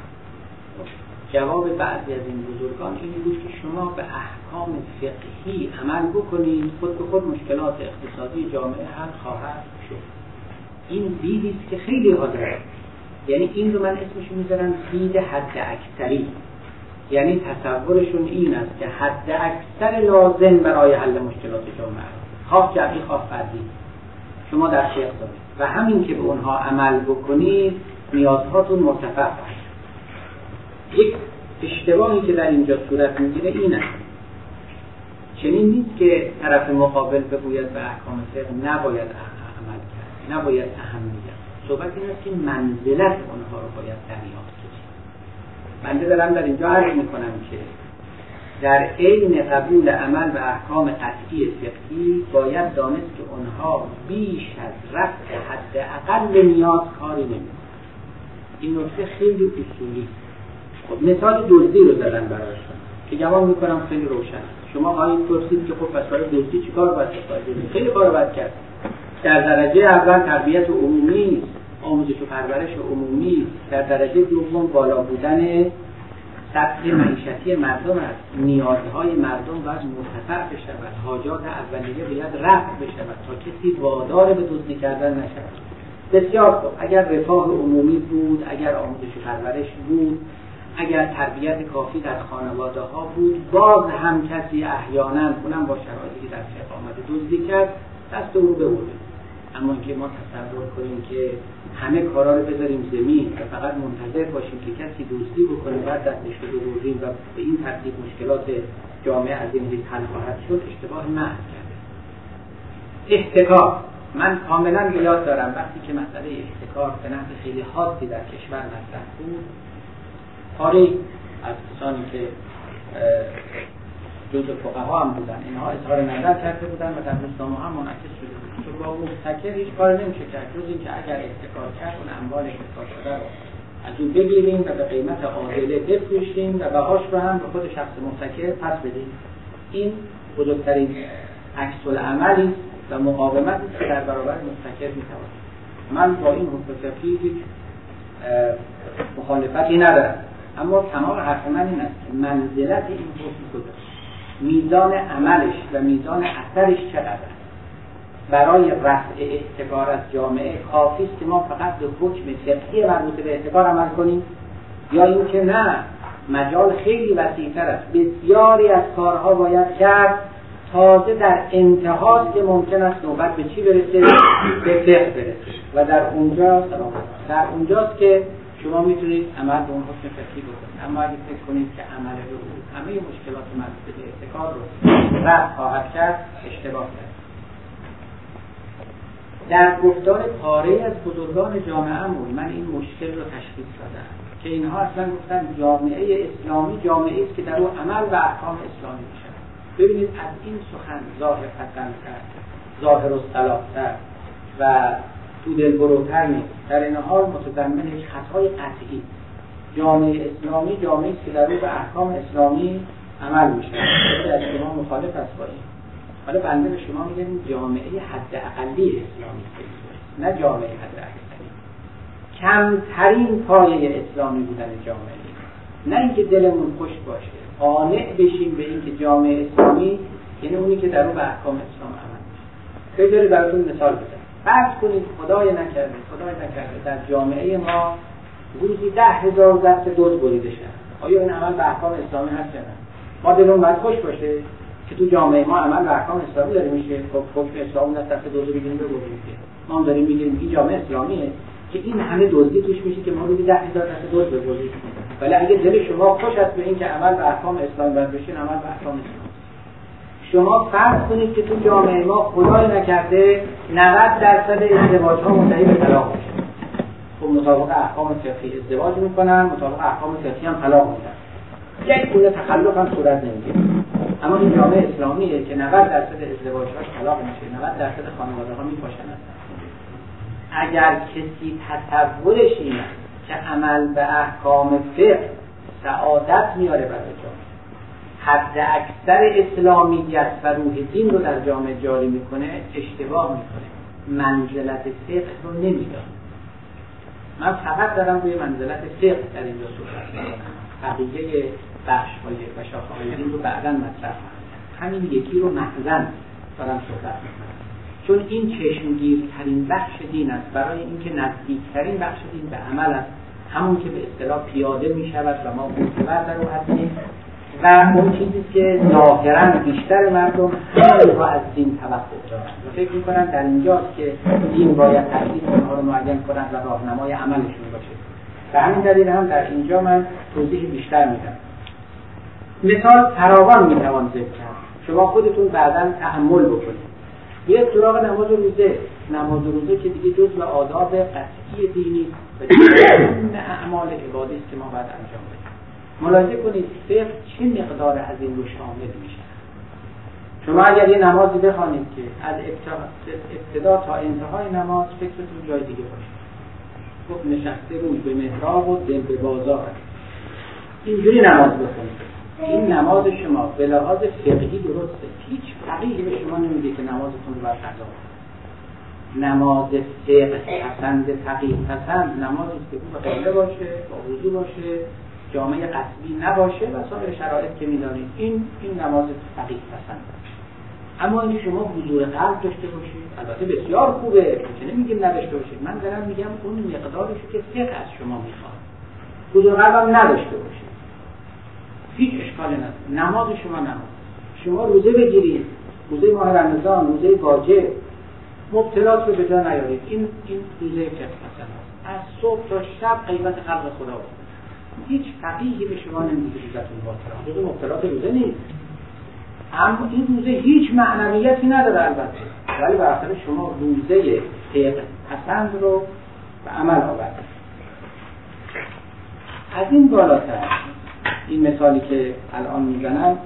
جواب بعضی از این بزرگان این بود که شما به احکام فقهی عمل بکنید، خود به خود مشکلات اقتصادی جامعه حل خواهد شد. این دیدی است که خیلی حاضره. یعنی این رو من اسمش میذارم دید حد اکثری. یعنی تصورشون این است که حد اکثر لازم برای حل مشکلات جامعه، خواه جمعی خواه فردی، شما در شیخ دارید و همین که به اونها عمل بکنید نیازهاتون مرتفع باشه. یک اشتباهی که در اینجا صورت میگیره این است: چنین نیست که طرف مقابل بگوید به احکام فقه نباید عمل کرد، نباید اهمیت. صحبت این است که منزلت اونها رو باید دریافت کنید. من دارم در اینجا عرض میکنم که در عین قبول عمل به احکام قطعی فقهی باید دانست که اونها بیش از رفع حد اقل نیاز کاری نمیکنند. این نکته خیلی اصولی. خب مثال دزدی رو زدن برایشون که گمان میکنم خیلی روشن. شما خواهید پرسید که خب پس برای دزدی چیکار باید کرد؟ خیلی کار باید کرد. در درجه اول تربیت عمومی، آموزش و پرورش عمومی، در درجه دوم بالا بودن سطح معیشتی مردم است. نیازهای مردم باید مرتفع بشود، حاجات اولیه باید رفع بشود تا کسی وادار به دزدی کردن نشود. بسیار خوب. اگر رفاه عمومی بود، اگر آموزش و پرورش بود، اگر تربیت کافی در خانواده ها بود، باز هم کسی احیانا اونم با شرایطی که در فقه آمده دزدی کرد، دست او رو ببرید. اما اینکه ما تصور کنیم که همه کارا رو بذاریم زمین و فقط منتظر باشیم که کسی دزدی بکنه بعد دستش رو ببریم و به این ترتیب مشکلات جامعه از این حیث حل خواهد شد، اشتباه محض کرده. احتکار من کاملا یاد دارم وقتی که مسئله احتکار به نحو خیلی خاصی در کشور مطرح بود، پاری از کسانی که جزء فقها هم بودن اینها اظهار نظر کرده بودن و در روزنامه هم منعکس شده بود که با محتکر هیچ کار نمیشه کرد جز اینکه اگر احتکار کرد اون اموال احتکار شده رو از اون بگیریم و به قیمت عادله بفروشیم و بهاش رو هم به خود شخص محتکر پس بدیم. این بزرگترین عکس العملی و مقاومتی که در برابر محتکر میتواند. من با این حکم فقهی هیچ مخالفتی ندارم، اما تمام حرف من این است که منزلت این حکم کجاست، میزان عملش و میزان اثرش چقدر برای رفع احتکار از جامعه کافی است که ما فقط به حکم فقهی مربوط به احتکار عمل کنیم، یا اینکه نه مجال خیلی وسیع‌تر است، بسیاری از کارها باید کرد، تازه در انتهاست که ممکن است نوبت به چی برسه؟ به فقه برسه و در اونجا در اونجاست که شما میتونید عمل به اون حکم فقهی بکنید. اما اگه فکر کنید که عمل به اون همه مشکلات مربوط به احتکار رو رفع خواهد کرد، اشتباه کرد. در گفتار پاره از بزرگان جامعه‌مون من این مشکل رو تشخیص دادم که اینها اصلا گفتن جامعه اسلامی جامعه است که در اون عمل و احکام اسلامی میشه. ببینید از این سخن ظاهر پسندتر، ظاهر الصلاح‌تر و تو دل بروتر نیست، در این حال متضمن هیچ خطای قطعی. جامعه اسلامی جامعه است که در اون به احکام اسلامی عمل میشه. خیلی از شما مخالف است با این. حالا بنده به شما میگم جامعه حد اقلی اسلامی است، نه جامعه حد اکثری. کمترین پایه اسلامی بودن جامعه، نه اینکه دلمون خوش باشه قانع بشیم به اینکه جامعه اسلامی یعنی اونی که در اون به احکام اسلام عمل میشه. خیلی براتون مثال بزنم. فرض کنید خدای نکرده خدای نکرده در جامعه ما روزی ده هزار ضبط دزد بریده شد. آیا این عمل به احکام اسلامی هست یا نه؟ ما دلمون باید خوش باشه که تو جامعه ما عمل به احکام اسلامی داره میشه. خب حکم اسلام دست دست دزد بگیریم ببریم که ما هم داریم میگیم این جامعه اسلامیه که این همه دزدی توش میشه که ما روزی ده هزار دست دزد ببریم. ولی اگه دل شما خوش است به این که عمل به احکام اسلامی باید بشین، عمل به احکام اسلامی. شما فرض کنید که تو جامعه ما خدای نکرده نود درصد ازدواج ها منتهی به طلاق میشه. خب مطابق احکام فقهی ازدواج میکنن، مطابق احکام فقهی هم طلاق میدن. یک گونه تخلف هم صورت نمیگیره. اما این جامعه اسلامیه که نود درصد ازدواج هاش طلاق میشه، نود درصد خانواده ها میپاشن. اگر کسی تصورش اینه که عمل به احکام فقه سعادت میاره برای جامعه، حد اکثر اسلامیت و روح دین رو در جامعه جاری میکنه، اشتباه میکنه، منزلت فقه رو نمیدونه. من فقط دارم روی منزلت فقه در اینجا صحبت میکنم، بقیه بخش‌های و شاخه‌های دین رو بعداً مطرح کنم. همین یکی رو محضاً دارم صحبت میکنم، چون این چشمگیرترین بخش دین است، برای اینکه نزدیکترین بخش دین به عمل است، همون که به اصطلاح پیاده میشود و ما معتبر در او هستیم و اون چیزی که ظاهراً بیشتر مردم همه از دین توقع دارند و فکر میکنن در اینجاست که دین باید تکلیف اونها رو معین کنند و راهنمای عملشون باشه. به همین دلیل هم در اینجا من توضیح بیشتر میدم. مثال فراوان میتوان ذکر کرد، شما خودتون بعداً تأمل بکنید. یک سراغ نماز روزه، نماز روزه که دیگه جزء آداب قطعی دینی و جزء اعمال عبادی است که ما باید انجام بدیم. ملاحظه کنید فقه چه مقدار از این رو شامل میشه. شما اگر یه نمازی بخوانید که از ابتدا تا انتهای نماز فکرتون جای دیگه باشه، خب نشسته روی به محراب و دل به بازار، اینجوری نماز بخونید، این نماز شما به لحاظ فقهی درسته. هیچ فقیهی به شما نمیگه که نمازتون رو بر قضا کنید. نماز فقه پسند فقیه پسند نمازی که به قبله باشه، با وضو باشه، جامعه قصبی نباشه و سایر شرایط که می‌دانید، این این نماز فقیه پسند. اما اینکه شما حضور قلب داشته باشید، البته بسیار خوبه، که نمیگیم نداشته باشید، من دارم میگم اون مقدارش که فقه از شما میخواد. حضور قلب هم نداشته باشید، هیچ اشکالی نداره. نماز شما نماز. شما روزه بگیرید، روزه ماه رمضان، روزه واجب، مبتلات رو به جا نیارید. این این روزه فقه پسند است. از صبح تا شب غیبت خلق خدا بود. هیچ فقیهی به شما نمیگه روزتون باطله. روزه مبتلات روزه نیست. اما این روزه هیچ معنویتی نداره. البته ولی برای شما روزه فقه پسند رو به عمل آورد. از این بالاتر این مثالی که الان میزنم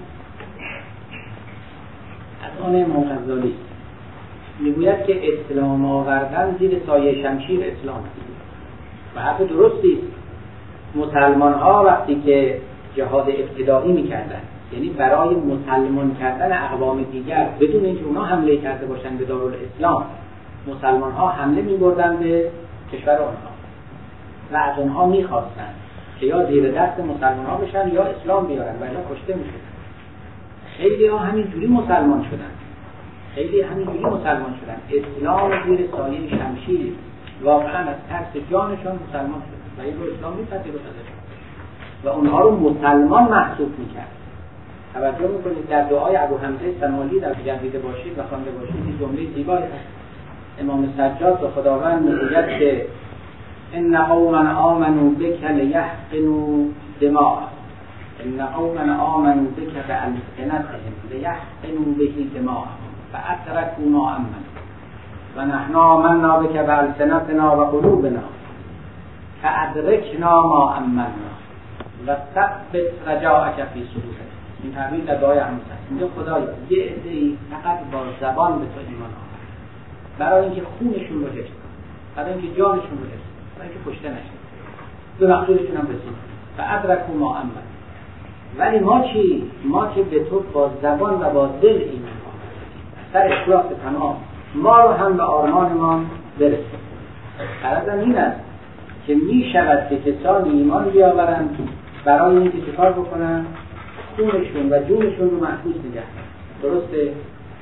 از آن امام غزالی میگوید که اسلام آوردن زیر سایه شمشیر اسلام و حرف درستی است. مسلمان ها وقتی که جهاد ابتدایی میکردن، یعنی برای مسلمان کردن اقوام دیگر بدون اینکه اونا حمله کرده باشن به دارالاسلام، مسلمان ها حمله میبردن به کشور آنها و از اونها میخواستن که یا زیر دست مسلمان ها بشن یا اسلام بیارن و یا کشته میشن. خیلی ها همینجوری مسلمان شدن خیلی همینجوری مسلمان شدن اسلام زیر سایه شمشیر واقعا از ترس جانشون مسلمان شدن و این رو اسلام میپذیرفت و اونها رو مسلمان محسوب میکرد. توجه میکنید در دعای ابو حمزه سنولی در جدیده باشید و خوانده باشید این جمله زیبایی هست. امام سجاد به خداوند میگوید که ان قوما آمنوا بک لیحقنوا دماءهم ان قوما آمنوا بک بألسنتهم لیحقنوا به دماءهم فأتركوا ما آمنوا و نحن آمنا بک بألسنتنا و قلوبنا فأدرکنا ما آمنا و ثبت رجاءک فی صدورنا. این تعبیر در دعای همون هست. میگه خدایا یه عده‌ای فقط با زبان به تو ایمان آورد برای اینکه خونشون رو حفظ کن، برای اینکه جانشون رو حفظ کن، برای اینکه کشته نشن، به مقصودشون هم رسید و ادرکوا ما آمنا. ولی ما چی؟ ما که به تو با زبان و با دل ایمان آوردیم، سر اخلاص تمام ما رو هم به آرمانمان برسید. غرضم این است که می شود که کسانی ایمان بیاورند برای اینکه چیکار بکنن؟ خونشون و جونشون رو محفوظ نگه دارن. درسته؟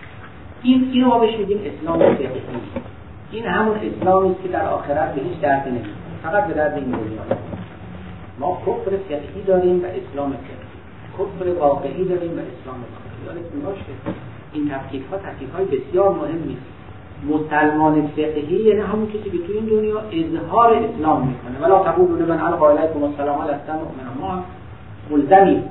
این اینو ما بهش میگیم اسلام فقهی. این همون اسلامی است که در آخرت به هیچ درد نمیخوره، فقط به درد این دنیا. ما کفر فقهی داریم و اسلام فقهی، کفر واقعی داریم و اسلام واقعی. یادتون باشه این تفکیک‌ها تفکیک‌های بسیار مهمی است. مسلمان فقهی یعنی همون کسی که تو این دنیا اظهار اسلام میکنه. ولا تقولوا لمن القى الیکم السلام لست مؤمنا. ما ملزمی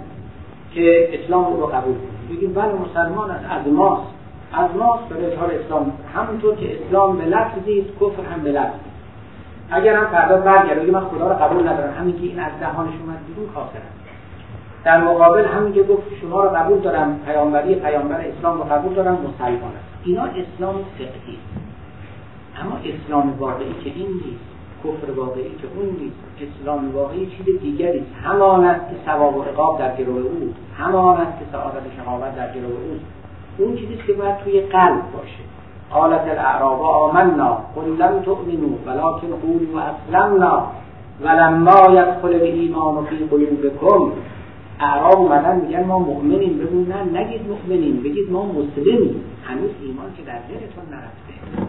که اسلام رو قبول کنیم، بگیم بله مسلمان است، از ماست از ماست به اظهار اسلام، همونطور که اسلام به لفظی است کفر هم به لفظی. اگر هم فردا برگرده بگه من خدا رو قبول ندارم، همین که این از دهانش اومد بیرون کافر است. در مقابل همین که گفت شما رو قبول دارم، پیامبری پیامبر اسلام رو قبول دارم، مسلمان است. اینا اسلام فقهی است. اما اسلام واقعی که این نیست، کفر واقعی که اون نیست. اسلام واقعی چیز دیگری است. همان است که ثواب و عقاب در گروه او، همان است که سعادت و شقاوت در گروه او. اون چیزی که باید توی قلب باشه. قالت الاعراب آمنا قل لم تؤمنوا ولكن قولوا اسلمنا ولما يدخل الايمان في قلوبكم. اعراب اومدن میگن ما مؤمنیم، بگو نه نگید مؤمنیم، بگید ما مسلمیم، هنوز ایمان که در دلتون نرفته.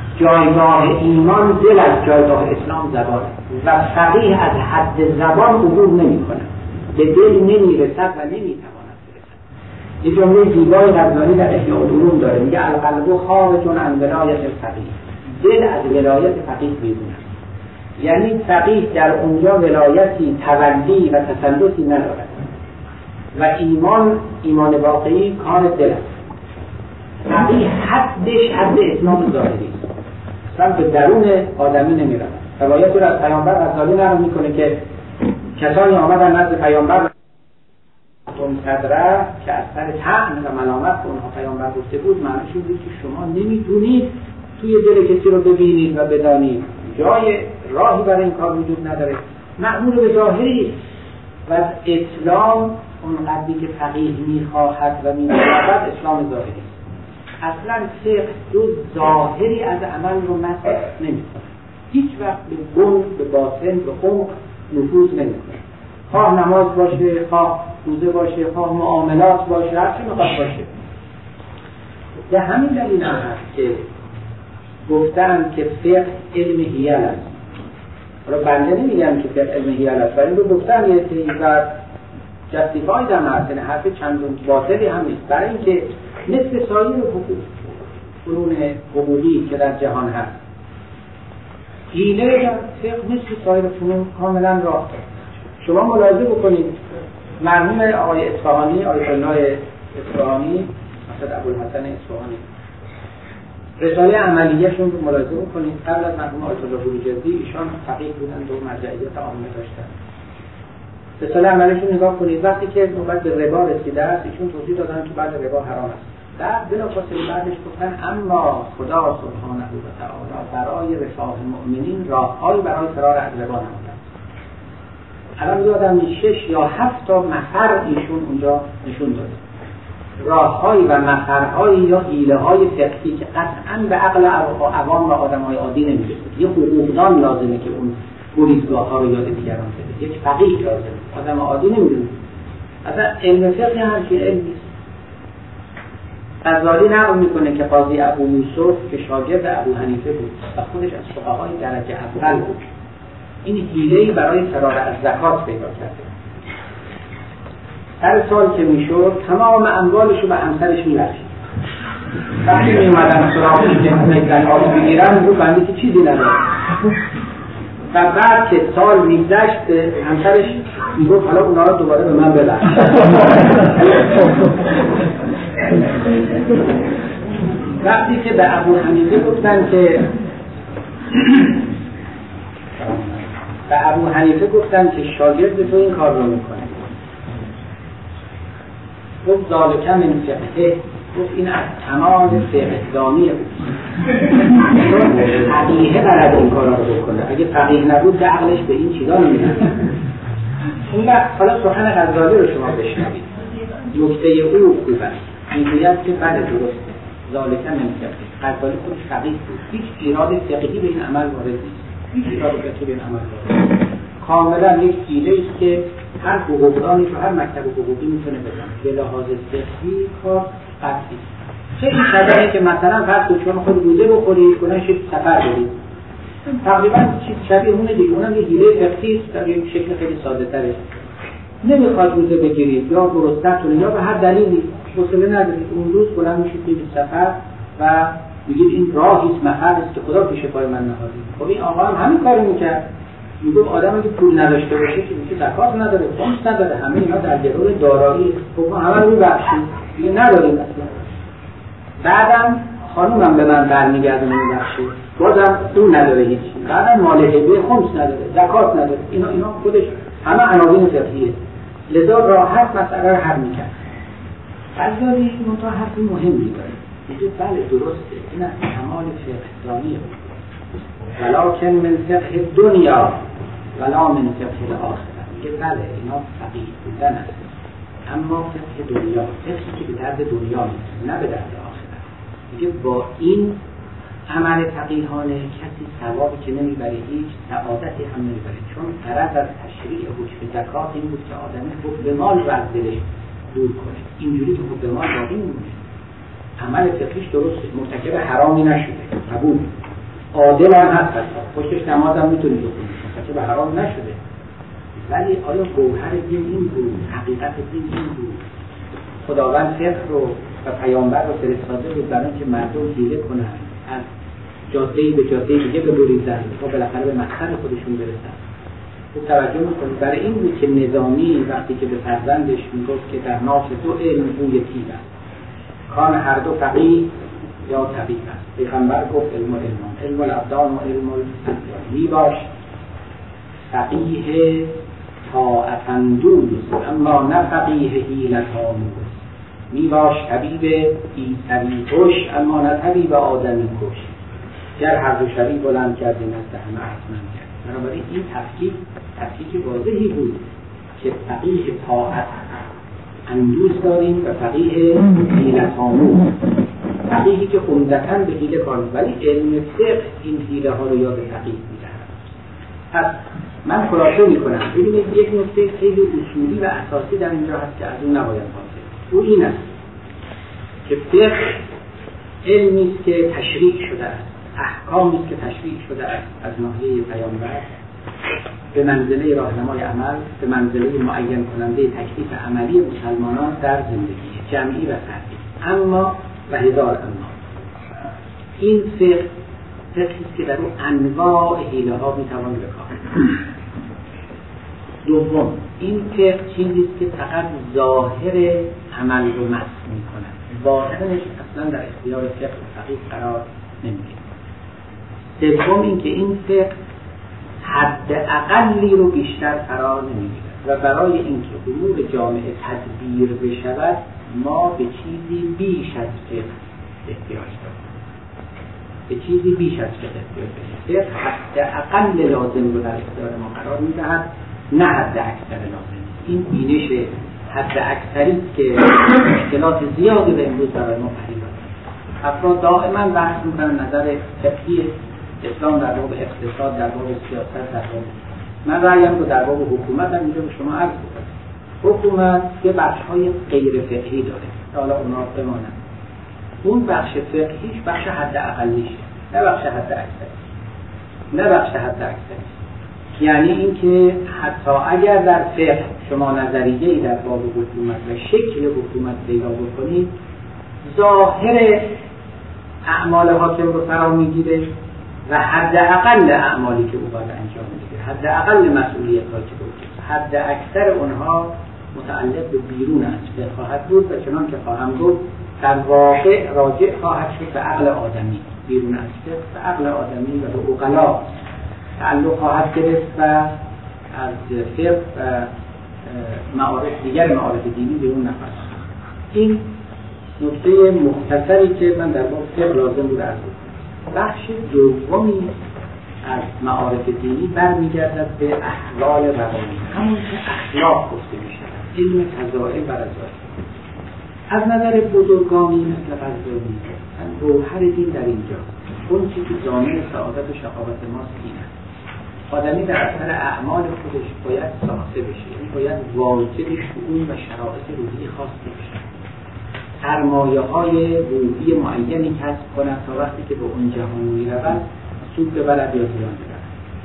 جایگاه ایمان دل از جایگاه اسلام زبان و فقیه از حد زبان عبور نمی کنه، به دل نمی رسد و نمی تواند برسد. یه جمله زیبای غزالی در احیاء العلوم داره، میگه القلب خارج عن ولایت الفقیه. دل از ولایت فقیه بیرون است، یعنی فقیه در اونجا ولایتی تولی و تسلطی ندارد و ایمان ایمان واقعی کار دل است. فقیه حدش حد اسلام ظاهری اصلا به درون آدمی نمیرن. روایت رو از پیامبر غزالی نقل میکنه که کسانی آمدن نزد پیامبر اون صدره که از سر طعن و ملامت به اونها پیامبر گفته بود، معنیش این بود که شما نمیدونید توی دل کسی رو ببینید و بدانید، جای راهی برای این کار وجود نداره، معمول به ظاهری و اسلام اون قدری که فقیه میخواهد و میخواهد اسلام ظاهری است. اصلا فقه دو ظاهری از عمل رو مسح نمیکنه، هیچ وقت به گم به باطن به عمق نفوذ نمیکنه. خواه نماز باشه، خواه روزه باشه، خواه معاملات باشه، هر چی میخواد باشه. به همین دلیل هم هست که گفتن که فقه علم حیل است. حالا بنده نمیگم که فقه علم حیل است، ولی رو گفتن یه تیزر جستیفای در مرسن حرف چندون باطلی هم نیست، برای اینکه مثل سایر فنون حقوقی که در جهان هست، حیله در فقه مثل سایر فنون کاملا راه داره. شما ملاحظه بکنید مرحوم آقای اصفهانی، آیت الله اصفهانی، مثلا ابوالحسن اصفهانی، رساله عملیه‌شون رو ملاحظه کنید. قبل از مرحوم آیت الله بروجردی ایشان فقیه بودن و مرجعیت عامه داشتن. رساله عملیه‌شون نگاه کنید. وقتی که نوبت به ربا رسیده است ایشون توضیح دادن که بعد ربا حرام است. بعد بلافاصله بعدش گفتن اما خدا سبحانه و تعالی برای رفاه مؤمنین راههایی برای فرار از ربا نموده. الان یادم شش یا هفت تا مفر ایشون اونجا نشون داده. راههایی و مفرهایی یا حیله‌های فقهی که قطعاً به عقل عوام و آدم‌های عادی نمی‌رسه. یه حقوقدان لازمه که اون گریزگاه‌ها رو یاد دیگران بده. یک فقیه لازمه. آدم عادی نمی‌دونه. اصلا علم فقه هم که علم نیست. غزالی نقل میکنه که قاضی ابو یوسف که شاگرد ابو حنیفه بود و خودش از فقهای درجه اول بود، این حیله‌ای برای فرار از زکات پیدا کرده. هر سال که میشد تمام اموالش رو به همسرش میبخشید. وقتی میومدن سراغش که مثلا آب بگیرن رو بندی که چیزی نداره و بعد که سال میگذشت همسرش میگفت حالا اونا رو دوباره به من ببخش. وقتی که به ابو حنیفه گفتن که به ابو حنیفه گفتن که شاگرد تو این کار رو میکنه، گفت ذالک من فقهه، گفت این از کمال فقه‌دانی بود. فقیه بلد این کار رو بکنه. اگه فقیه نبود که عقلش به این چیزا نمی‌رسید. اون وقت حالا سخن غزالی رو شما بشنوید. نکته او خوب است. میگوید که بله درسته. ذالک من فقهه. غزالی خودش فقیه بود. هیچ ایراد فقهی به این عمل وارد نیست. هیچ ایراد فقهی به این عمل وارد نیست. کاملا یک حیله است که هر حقوقدانی تو هر مکتب حقوقی میتونه بزنه. به لحاظ فقهی کار قطعی. خیلی شبیه که مثلا فرض کنید شما خود روزه بخورید، کنن شید سفر برید. تقریبا شبیه اونه دیگه. اونم یه حیله فقهی است در یک شکل خیلی ساده تره. نمیخواد روزه بگیرید یا گرسنه‌تونه یا به هر دلیلی حوصله ندارید، اون روز بلند میشید میرید سفر و میگید این راهی است، مفر است که خدا پیش پای من نهادید. خب این آقا هم همین کارو میکرد. میگه آدمی که پول نداشته باشه که میگه زکات نداره، خمس نداره، همه اینا در گروه دارایی، خب ما همه رو میبخشیم. دیگه نداریم اصلا. بعدم خانومم به من برمیگردونه میبخشه. بازم اون نداره هیچی. بعدم مال هدیه خمس نداره، زکات نداره. اینا اینا خودش همه عناوین فقهیه. لذا راحت مسئله رو حل میکنه. غزالی منتها حرف مهمی داره. میگه بله درسته. این از کمال فقه‌دانیه. ولکن من فقه دنیا ولا من فقه الاخره. میگه بله اینا فقیه بودن است، اما فقه دنیا، فقهی که به درد دنیا نیست، نه به درد آخره. میگه با این عمل فقیهانه کسی ثوابی که نمیبره، هیچ سعادتی هم نمیبره، چون غرض از تشریع حکم زکات این بود که آدمی حب مال رو از دلش دور کنه. اینجوری که حب مال باقی میمونه. عمل فقهیش درسته، مرتکب حرامی نشده، قبول، عادل هم هست، پشتش نماز هم میتونی بکنی، مرتکب حرام نشده. ولی آیا گوهر دین این بود؟ حقیقت دین این بود؟ خداوند فقه رو و پیامبر رو فرستاده بود برای اینکه مردم حیله کنن، از جاده‌ای به جاده دیگه ببریزن تا بالاخره به مقصد خودشون برسن. خوب توجه میکنید. برای این بود که نظامی وقتی که به فرزندش میگفت که در ناف تو علم بوی تیب است، کان هر دو فقیه یا طبیب است. پیغمبر گفت علم و علمان، علم الابدان و علم الابدان. می باش فقیه طاعت‌اندوز اما نه فقیه حیلت آموز. می باش طبیب عیسوی کش اما نه طبیب آدمی کش. گر هر دو شوی بلند کردی نزد همه حتما کرد. بنابراین این تفکیک تفکیک واضحی بود که فقیه طاعت اندوز داریم و فقیه حیلت آموز. فقیهی که عمدتاً به حیله کار می‌کنه، ولی علم فقه این حیله ها رو یاد فقیه می‌دهد. پس من خلاصه می‌کنم. ببینید یک نکته خیلی اصولی و اساسی در اینجا هست که از اون نباید فاصله. او این است که فقه علمی است که تشریع شده است، احکامی است که تشریع شده است از ناحیه پیامبر به منزله راهنمای عمل، به منزله معین کننده تکلیف عملی مسلمانان در زندگی جمعی و فردی. اما و هزار اما این فقه فقهی است که در اون انواع حیله ها میتوان بکار. دوم، این فقه چیزی است که فقط ظاهر عمل رو مسخ می‌کند، باطنش اصلا در اختیار فقه و فقیه قرار نمیگه. سوم این که این فقه حد اقلی رو بیشتر قرار نمیگیره و برای اینکه امور جامعه تدبیر بشود ما به چیزی بیش از فقه احتیاج داریم. به چیزی بیش از فقه احتیاج داریم. فقه حد اقل لازم رو در اختیار ما قرار میدهد، نه حد اکثر لازم. این بینش حد اکثری است که مشکلات زیادی به امروز برای ما پدید آورده. افراد دائما بحث میکنن نظر فقهی اسلام در باب اقتصاد، در باب سیاست، در باب من رأیم رو در باب حکومت هم اینجا به شما عرض می‌کنم. حکومت یه بخش‌های غیر فقهی داره. حالا اونا بمانند. اون بخش فقهیش بخش حد اقلیشه، نه بخش حد اکثری. نه بخش حد اکثری. یعنی اینکه حتی اگر در فقه شما نظریه‌ای در باب حکومت و شکل حکومت پیدا بکنید، ظاهر اعمال حاکم رو فرا میگیره و حد اقل اعمالی که او باید انجام میده، حد اقل مسئولیت ها که بود، حد اکثر اونها متعلق به بیرون از فقه خواهد بود و چنان که خواهم گفت در واقع راجع خواهد شد به عقل آدمی، بیرون از فقه به عقل آدمی و به عقلا تعلق خواهد گرفت و از فقه و معارف دیگر معارف دینی بیرون نخواهد. این نکته مختصری که من در باب فقه لازم بود عرض کنم. بخش دومی از معارف دینی برمیگردد به احوال روانی، همون که اخلاق گفته میشه، علم فضائل و رذائل. از نظر بزرگانی مثل غزالی روحر دین در اینجا اون چیزی که ضامن سعادت و شقاوت ماست دینه. آدمی در اثر اعمال خودش باید ساخته بشه، یعنی باید واجد شؤون و شرایط روحی خاص بشه، سرمایه های روحی معینی کسب کند تا وقتی که به اون جهان می رود سود ببرد یا زیان ببرد.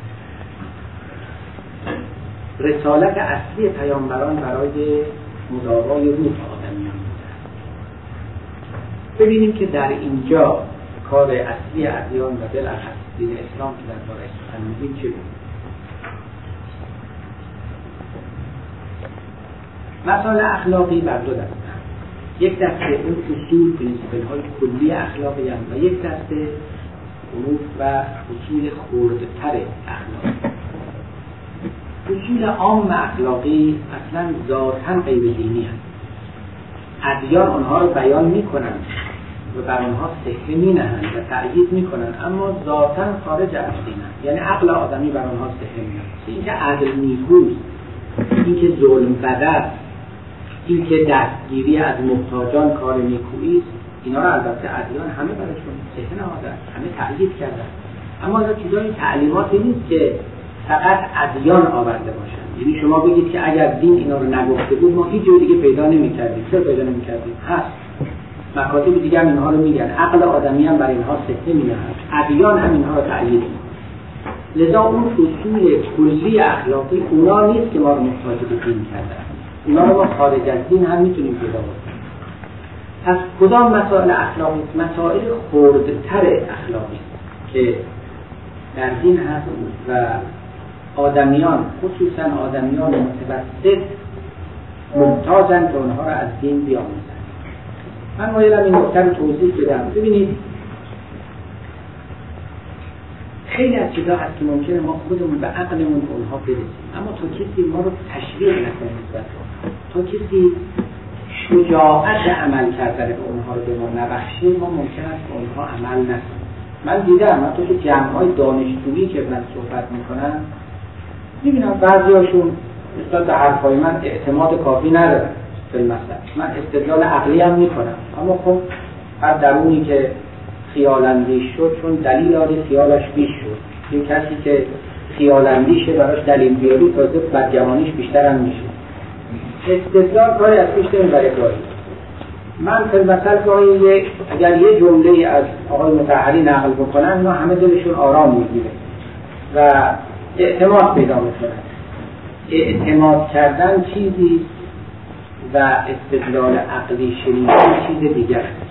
رسالت اصلی پیامبران برای مداوای روح آدمیان بوده. ببینیم که در اینجا کار اصلی ادیان و بالاخص دین اسلام که در باره سخن میگیم چه بود؟ مسائل اخلاقی بر دو دسته. یک دسته اون اصول پرینسیپل های کلی اخلاقی هم و یک دسته حروف و اصول خردتر اخلاقی. اصول عام اخلاقی اصلا ذاتاً غیر دینی هست. ادیان آنها رو بیان می کنند و بر آنها صحه می نهند و تأیید می کنند، اما ذاتاً خارج از دین هست. یعنی عقل آدمی بر آنها صحه می نهند. اینکه عدل نیکوست، اینکه ظلم بد، این که دستگیری از محتاجان کار نیکویی است، اینا رو البته ادیان همه براشون صحه نهادن، همه تأیید کردن. اما اینا چیزای تعلیماتی نیست که فقط ادیان آورده باشن. یعنی شما بگید که اگر دین اینا رو نگفته بود ما هیچ جور دیگه پیدا نمی‌کردیم. چرا پیدا نمی‌کردیم؟ هست. مکاتب دیگه هم اینها رو میگن. عقل آدمی هم برای اینها صحه می‌نهاد. ادیان هم اینها رو تأیید می‌کنن. لذا اون اصول کلی اخلاقی اونا نیست که ما رو محتاج به دین کردن. اونا رو ما خارج از دین هم میتونیم پیدا کنیم. از کدام مسائل اخلاقی؟ مسائل خردتر اخلاقی که در دین هست و آدمیان، خصوصا آدمیان متوسط ممتازن که اونها رو از دین بیاموزن. من مایلم این نکته رو توضیح بدم. ببینید خیلی از چیزا هست که ممکنه ما خودمون به عقلمون اونها برسیم، اما تا کسی ما رو تشویق نکنه نسبت تا کسی شجاعت عمل کردن به اونها رو به ما نبخشه، ما ممکن است به اونها عمل نکنیم. من دیدم حتی تو جمع‌های دانشجویی که من صحبت میکنن میبینم بعضیاشون مثلا به حرفای من اعتماد کافی ندارن به مثلا من استدلال عقلی هم میکنم، اما خب هر درونی که خیالاندیش شد چون دلیل داره خیالش بیش شد. این کسی که خیالاندیشه براش دلیل بیاری تازه بدگمانیش بیشتر هم میشه. استدلال گاهی از پیش نمیبره گاهی. من مثلا گاهی اگر یه جمله از آقای مطهری نقل بکنن اینا همه دلشون آرام میگیره و اعتماد پیدا میکنن. اعتماد کردن چیزی و استدلال عقلی شنیدن چیز دیگر است.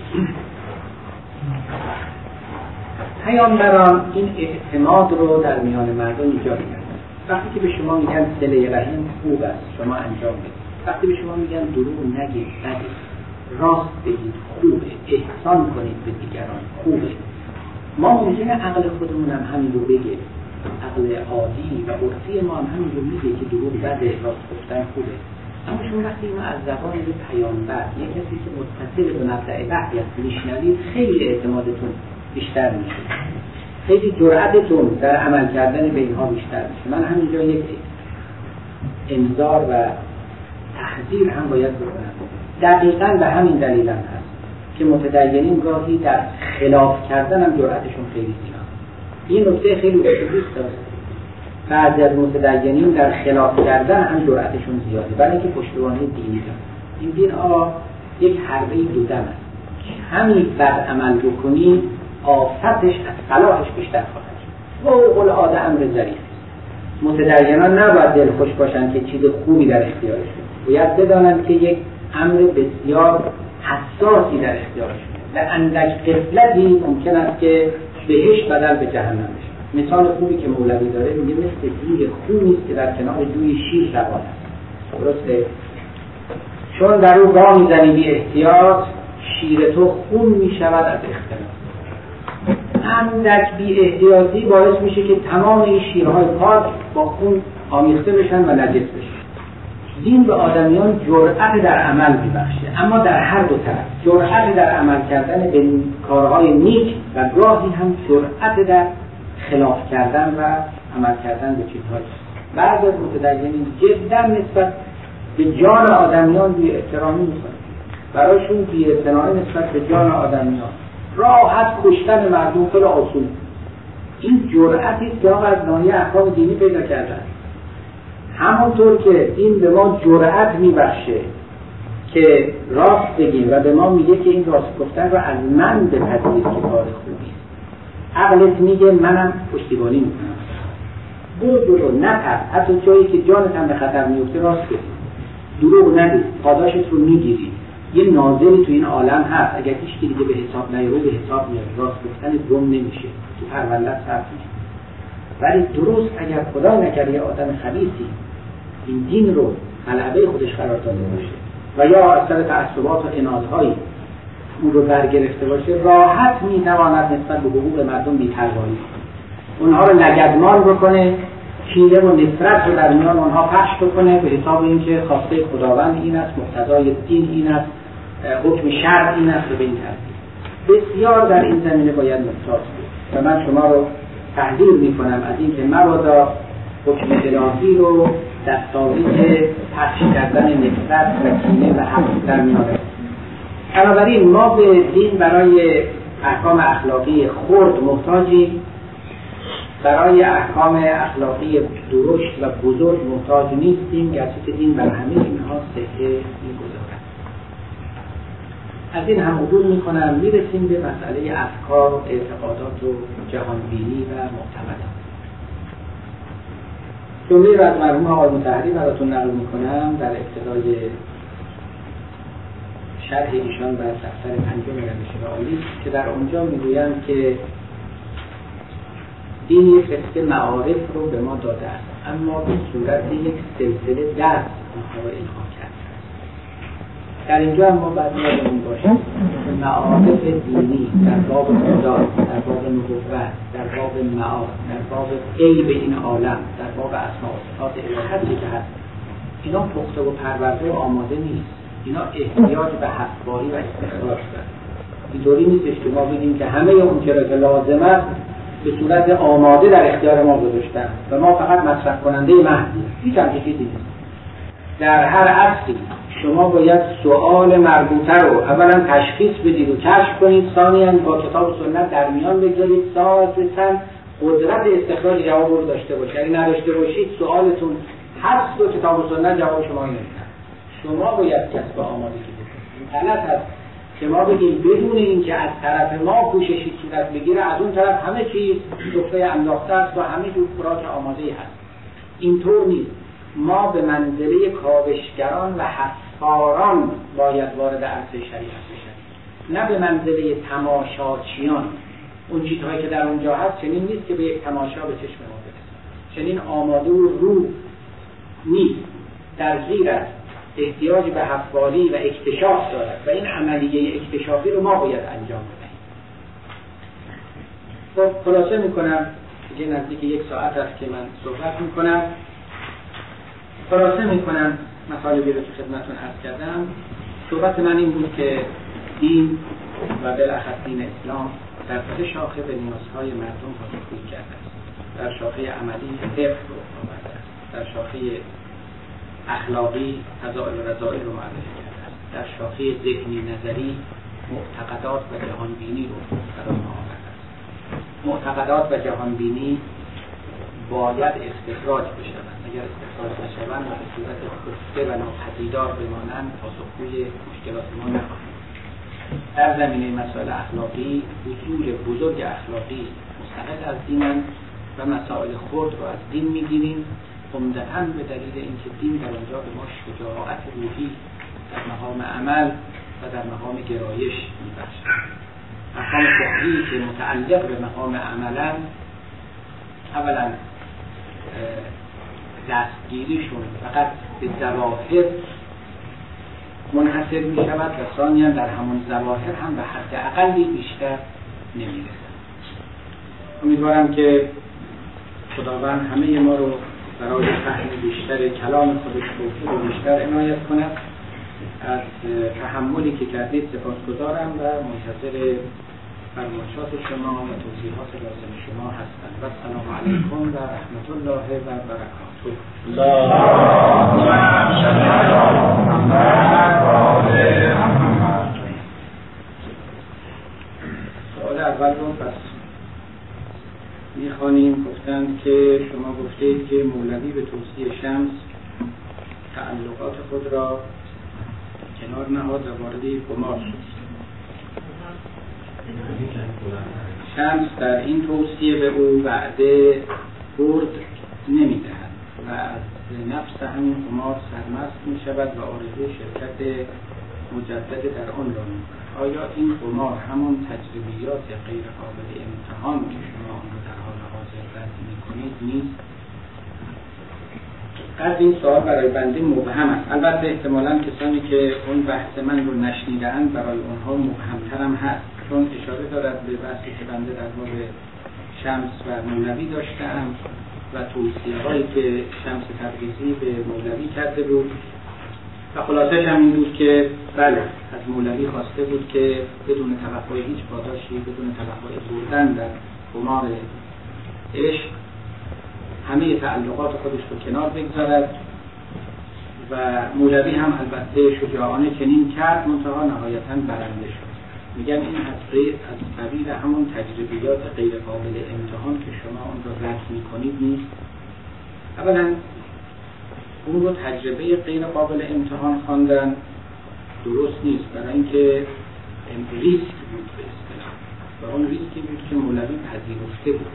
پیامبران این اعتماد رو در میان مردم ایجاد کردن. وقتی که به شما میگن صله رحم خوب است شما انجام بدید، وقتی به شما میگن دروغ نگید نگید، راست بگید خوبه، احسان کنید به دیگران خوبه، ما ممکنه عقل خودمون هم همین رو بگه، عقل عادی و عرفی ما هم همین رو میگه که دروغ بده، راست گفتن خوبه. اما شما وقتی ما از زبان یک پیامبر، یک کسی که متصل به مبدأ وحی است میشنوید، خیلی اعتمادتون بیشتر میشه، خیلی جرأتتون در عمل کردن به اینها بیشتر میشه. من همینجا یک انذار و تحذیر هم باید بکنم. دقیقاً به همین دلیل هم هست که متدینین گاهی در خلاف کردن هم جرأتشون خیلی زیاده. این نکته خیلی دوست داره. بعضی از متدینین در خلاف کردن هم جرأتشون زیاده، برای اینکه پشتوانه دینی داره. این دین آقا یک حربه دودم است. همین بد عمل بکنی آفتش از صلاحش بیشتر خواهد شد. فوق العاده امر ظریف. متدینان نباید دلخوش باشند که چیز خوبی در اختیارشون، باید بدانند که یک امر بسیار حساسی در اختیارشون و اندک غفلتی ممکن است که بهشت بدل به جهنم بشه. مثال خوبی که مولوی داره میگه مثل دیگ خونی است که در کنار جوی شیر روان است. درسته؟ چون در او راه میزنی بی احتیاط، شیر تو خون میشود از اختلاف. اندک بی احتیاطی باعث میشه که تمام این شیرهای پاک با خون آمیخته بشن و نجس بشن. دین به آدمیان جرأت در عمل میبخشه، اما در هر دو طرف، جرأت در عمل کردن به کارهای نیک و گاهی هم جرأت در خلاف کردن و عمل کردن به چیزهای. بعضی از متدینین جدا نسبت به جان آدمیان بی احترامی میکنن، برایشون بی احترامی نسبت به جان آدمیان، راحت کشتن مردم خیلی آسون. این جرأتی است که آقا از ناحیه احکام دینی پیدا کردن. همونطور که این به ما جرأت میبخشه که راست بگیم و به ما میگه که این راست گفتن رو از من بپذیر که کار خوبی است. عقلت میگه منم پشتیبانی میکنم، برو برو نترس، حتی جایی که جانت هم به خطر میفته راست بگی، دروغ نگو، پاداشت رو میگیری. یه نازلی تو این عالم هست، اگر هیچ کی دیگه به حساب نیاره به حساب میاد، راست گفتن گم نمیشه، تو پروندت صرف میشه. ولی درست اگر خدا نکرده یه آدم خبیثی این دین رو غلبه خودش قرار داده باشه و یا اثر تعصبات و انادهایی اون رو برگرفته باشه، راحت میتواند نسبت به حقوق مردم بی‌پروایی اونها رو لگدمال بکنه، کینه و نفرت رو در میان اونها پخش بکنه به حساب اینکه خواسته خداوند این است، مقتضای دین این است، حکم شرع این است و به این ترتیب. بسیار در این زمینه باید محتاط بود و من شما رو تحذیر میکنم از اینکه مبادا حکم الهی رو در سازی پخش کردن نفرت و کینه و حق در میان. بنابراین ما به دین برای احکام اخلاقی خرد محتاجیم، برای احکام اخلاقی درشت و بزرگ محتاج نیستیم، گرچه که دین بر همه اینها صحه می‌گذارد. از این هم عبور می‌کنم، میرسیم به مسئله افکار و اعتقادات و جهانبینی و معتقدات. جمله را از مرحوم آقای مطهری براتون نقل می‌کنم در ابتدای شرح ایشان بر دفتر پنجم روش عالی که در اونجا میگویند که این یک قصه معارف رو به ما داده است، اما به صورت یک سلسله درس اونها رو القا کرده است. در اینجا ما باید یادمون باشه معارف دینی در باب خدا، در باب نبوت، در باب معاد، در باب غیب این عالم، در باب اسماء و صفات الهی که هست، اینا پخته و پرورده و آماده نیست. اینا احتیاج به حفظ‌باری و استخراج دارن. اینطوری نیستش که ما بگیم که همه اون چیزی که لازم است به صورت آماده در اختیار ما گذاشتن و ما فقط مصرف کننده محضیم. هیچ هم چیزی نیست. در هر عصری شما باید سوال مربوطه رو اولا تشخیص بدید و کشف کنید، ثانیاً با کتاب و سنت در میان بگذارید، ثالثاً قدرت استخراج جواب رو داشته باشید. اگه نداشته باشید سوالتون هست و کتاب و سنت جواب شما نمیدن. شما باید کسب آمادگی بکنید. غلط هست که ما بگیم بدون اینکه از طرف ما کوششی صورت بگیره، از اون طرف همه چیز سفره انداخته است و همه جور خوراک آماده‌ای هست. اینطور نیست. ما به منزله کاوشگران و حفاران باید وارد عرصه شریعت بشیم، نه به منزله تماشاچیان. اون چیزهایی که در اونجا هست چنین نیست که به یک تماشا به چشم ما برسه، چنین آماده و رو نیست، در زیر است، احتیاج به حفاری و اکتشاف دارد و این عملیه اکتشافی رو ما باید انجام بدهیم. خب خلاصه میکنم، دیگه نزدیک یک ساعت است که من صحبت میکنم. خلاصه میکنم مطالبی رو که خدمتتون عرض کردم. صحبت من این بود که دین و بالاخص دین اسلام در سه شاخه به نیازهای مردم پاسخگویی کرده است. در شاخه عملی فقه رو آورده است، در شاخه اخلاقی فضائل و رذائل رو معرفی کرده است، در شاخه ذهنی نظری معتقدات و جهانبینی رو برای ما آورده است. معتقدات و جهانبینی باید استخراج بشوند. اگر استخراج نشوند و به صورت خفته و ناپدیدار بمانند پاسخگوی مشکلات ما نخواهند. در زمینه مسائل اخلاقی اصول بزرگ اخلاقی مستقل از دینند و مسائل خرد رو از دین میگیریم، عمدتاً به دلیل اینکه دین در آنجا به ما شجاعت روحی در مقام عمل و در مقام گرایش میبخشد. مقام فقهی که متعلق به مقام عملن، اولا دستگیریشون فقط به ظواهر منحصر می شود و ثانیاً در همون ظواهر هم به حد اقلی بیشتر نمی رسد. امیدوارم که خداوند همه ما رو برای فهم بیشتر کلام خودش توفیق و بیشتر عنایت کند. از تحملی که کردید سپاسگزارم و منتظر فرمایشات شما و توضیحات لازم شما هستم. و السلام علیکم و رحمت الله و برکاته. سوال اول رو پس میخوانیم. گفتند که شما گفتید که مولوی به توصیه شمس تعلقات خود را کنار نهاد و وارد قمار شد. شمس در این توصیه به او وعده برد نمیدهد و از نفس همین قمار سرمست می شود و آرزوی شرکت مجدد در آن را می کند. آیا این قمار همون تجربیات غیر قابل امتحان که شما آن را در حال حاضر رد می کنید نیست؟ قدر این سوال برای بنده مبهم است. البته احتمالاً کسانی که اون بحث من رو نشنیده‌اند برای اونها مبهم‌تر هم هست، چون اشاره دارد به بحثی که بنده در مورد شمس و مولوی داشتم و توصیه‌هایی که شمس تبریزی به مولوی کرده بود و خلاصش هم این بود که بله از مولوی خواسته بود که بدون توقع هیچ پاداشی، بدون توقع بردن در قمار عشق همه تعلقات خودش رو کنار بگذارد و مولوی هم البته شجاعانه چنین کرد، منتها نهایتاً برنده شد. میگن این از از قبیل همون تجربیات غیر قابل امتحان که شما اون رو رد میکنید نیست. اولا اون رو تجربه غیر قابل امتحان خواندن درست نیست، برای اینکه ریسک بود به اصطلاح و اون ریسکی بود که مولوی پذیرفته بود.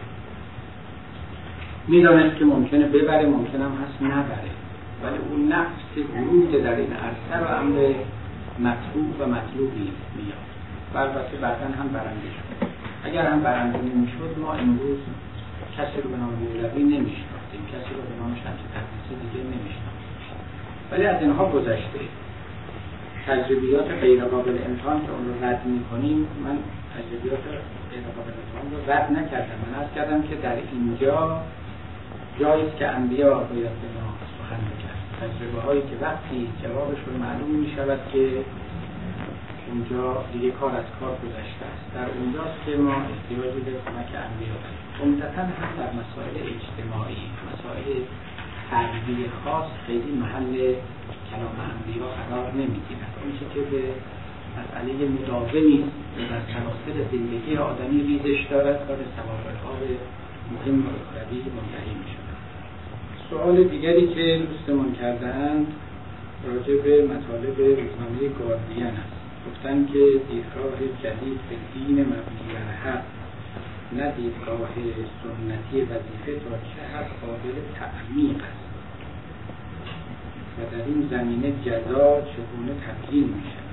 میدانست که ممکنه ببره، ممکنه هم هست نبره، ولی اون نفس ورود در این عرصه رو امر مطلوب و مطلوبی میاد و البته بعدا هم برنده شد. اگر هم برنده نمیشد ما امروز کسی رو به نام مولوی نمیشناختیم، کسی رو به نام شمس تبریزی دیگه نمیشناختیم. ولی از اینها گذشته تجربیات غیر قابل امتحان که اون رو رد میکنیم، من تجربیات غیر قابل امتحان رو رد نکردم. من عرض کردم که در اینجا جاییست که انبیا باید به ما سخن بگن. تجربه هایی که وقتی جوابشون معلوم می شود که اونجا دیگه کار از کار گذشته است، در اونجاست که ما احتیاجی به کمک انبیا داریم. عمدتاً هم در مسائل اجتماعی، مسائل تربیتی خاص خیلی محل کلام انبیا قرار نمیگیرد. اون چیزی که به مسئله مداومی در سلاسل زندگی آدمی ریزش دارد و به سوابق‌های مهم و اخروی منتهی می شود. سوال دیگری که دوستمون کرده‌اند راجع به مطالب روزنامه گاردین است. گفتن که دیدگاه جدید به دین مبنی بر حق نه دیدگاه سنتی وظیفه تا چه حد قابل تعمیق است و در این زمینه جزا چگونه تبیین می شود.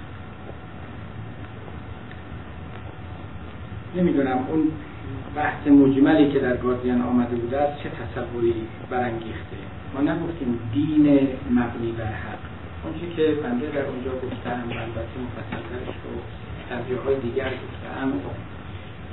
نمیدونم اون بحث مجملی که در گاردین آمده بوده است چه تصوری برانگیخته. ما نگفتیم دین مبنی بر حق. اون چیزی که بنده در اونجا گفتم و البته مفصل‌ترش رو در جاهای دیگر گفتم،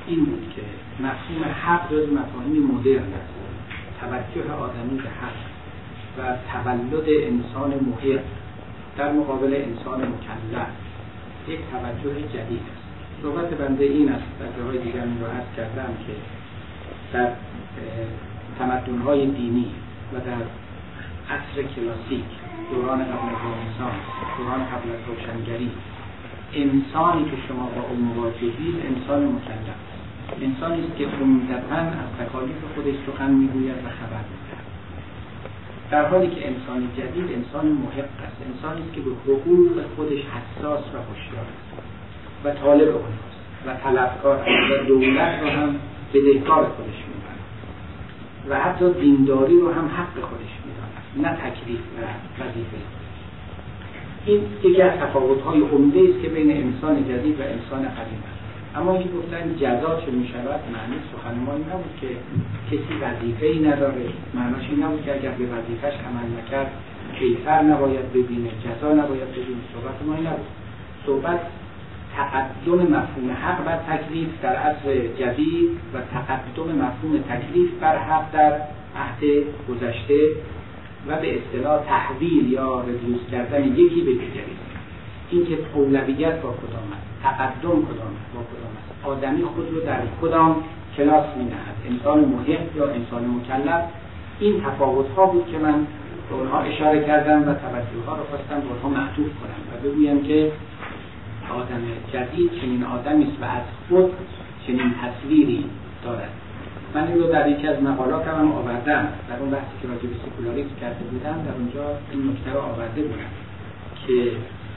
این بود که مفهوم حق جز مفاهیم مدرن است. توجه آدمی به حق و تولد انسان محق در مقابل انسان مکلف یک توجه جدید است. صحبت بنده این است، در جاهای دیگر این را عرض کردم که در تمدن‌های دینی و در عصر کلاسیک، دوران قبل از رنسانس، دوران قبل از روشنگری، انسانی که شما با اون مواجهید انسان مکلف است. انسانی است که عمدتاً از تکالیف خودش سخن میگوید و خبر میدهد، در حالی که انسان جدید انسان محق است، انسانی است که به حقوق خودش حساس و هوشیار است و طالب اونهاست و طلبکار است و دولت رو هم بدهکار خودش می‌داند و حتی دینداری رو هم حق خودش می‌داند، نه تکلیف و وظیفه. این یکی از تفاوت‌های عمده است که بین انسان جدید و انسان قدیم است. اما اینکه گفتن جزا چه می‌شود، معنی سخن ما این نبود که کسی وظیفه‌ای نداره، معناش این نبود که اگر به وظیفه‌اش عمل نکرد کیفر نباید ببینه، جزا نباید ببینه. صحبت ما این نبود. صحبت تقدم مفهوم حق بر تکلیف در عصر جدید و تقدم مفهوم تکلیف بر حق در عهد گذشته و به اصطلاح تحویل یا ردیوس کردن یکی به دیگری. این که اولویت با کدام است، تقدم کدام است، با کدام است، آدمی خود رو در کدام کلاس می‌نهد، انسان محق یا انسان مکلف. این تفاوت‌ها بود که من به اونها اشاره کردم و توجه‌ها رو خواستم به اونها معطوف کنم و بگویم که آدم جدید چنین آدمی است و از خود چنین تصویری دارد. من این رو در یکی از مقالاتم هم آوردم، در اون بحثی که راجع به سکولاریسم کرده بودم، در اونجا این نکته رو آورده بودم که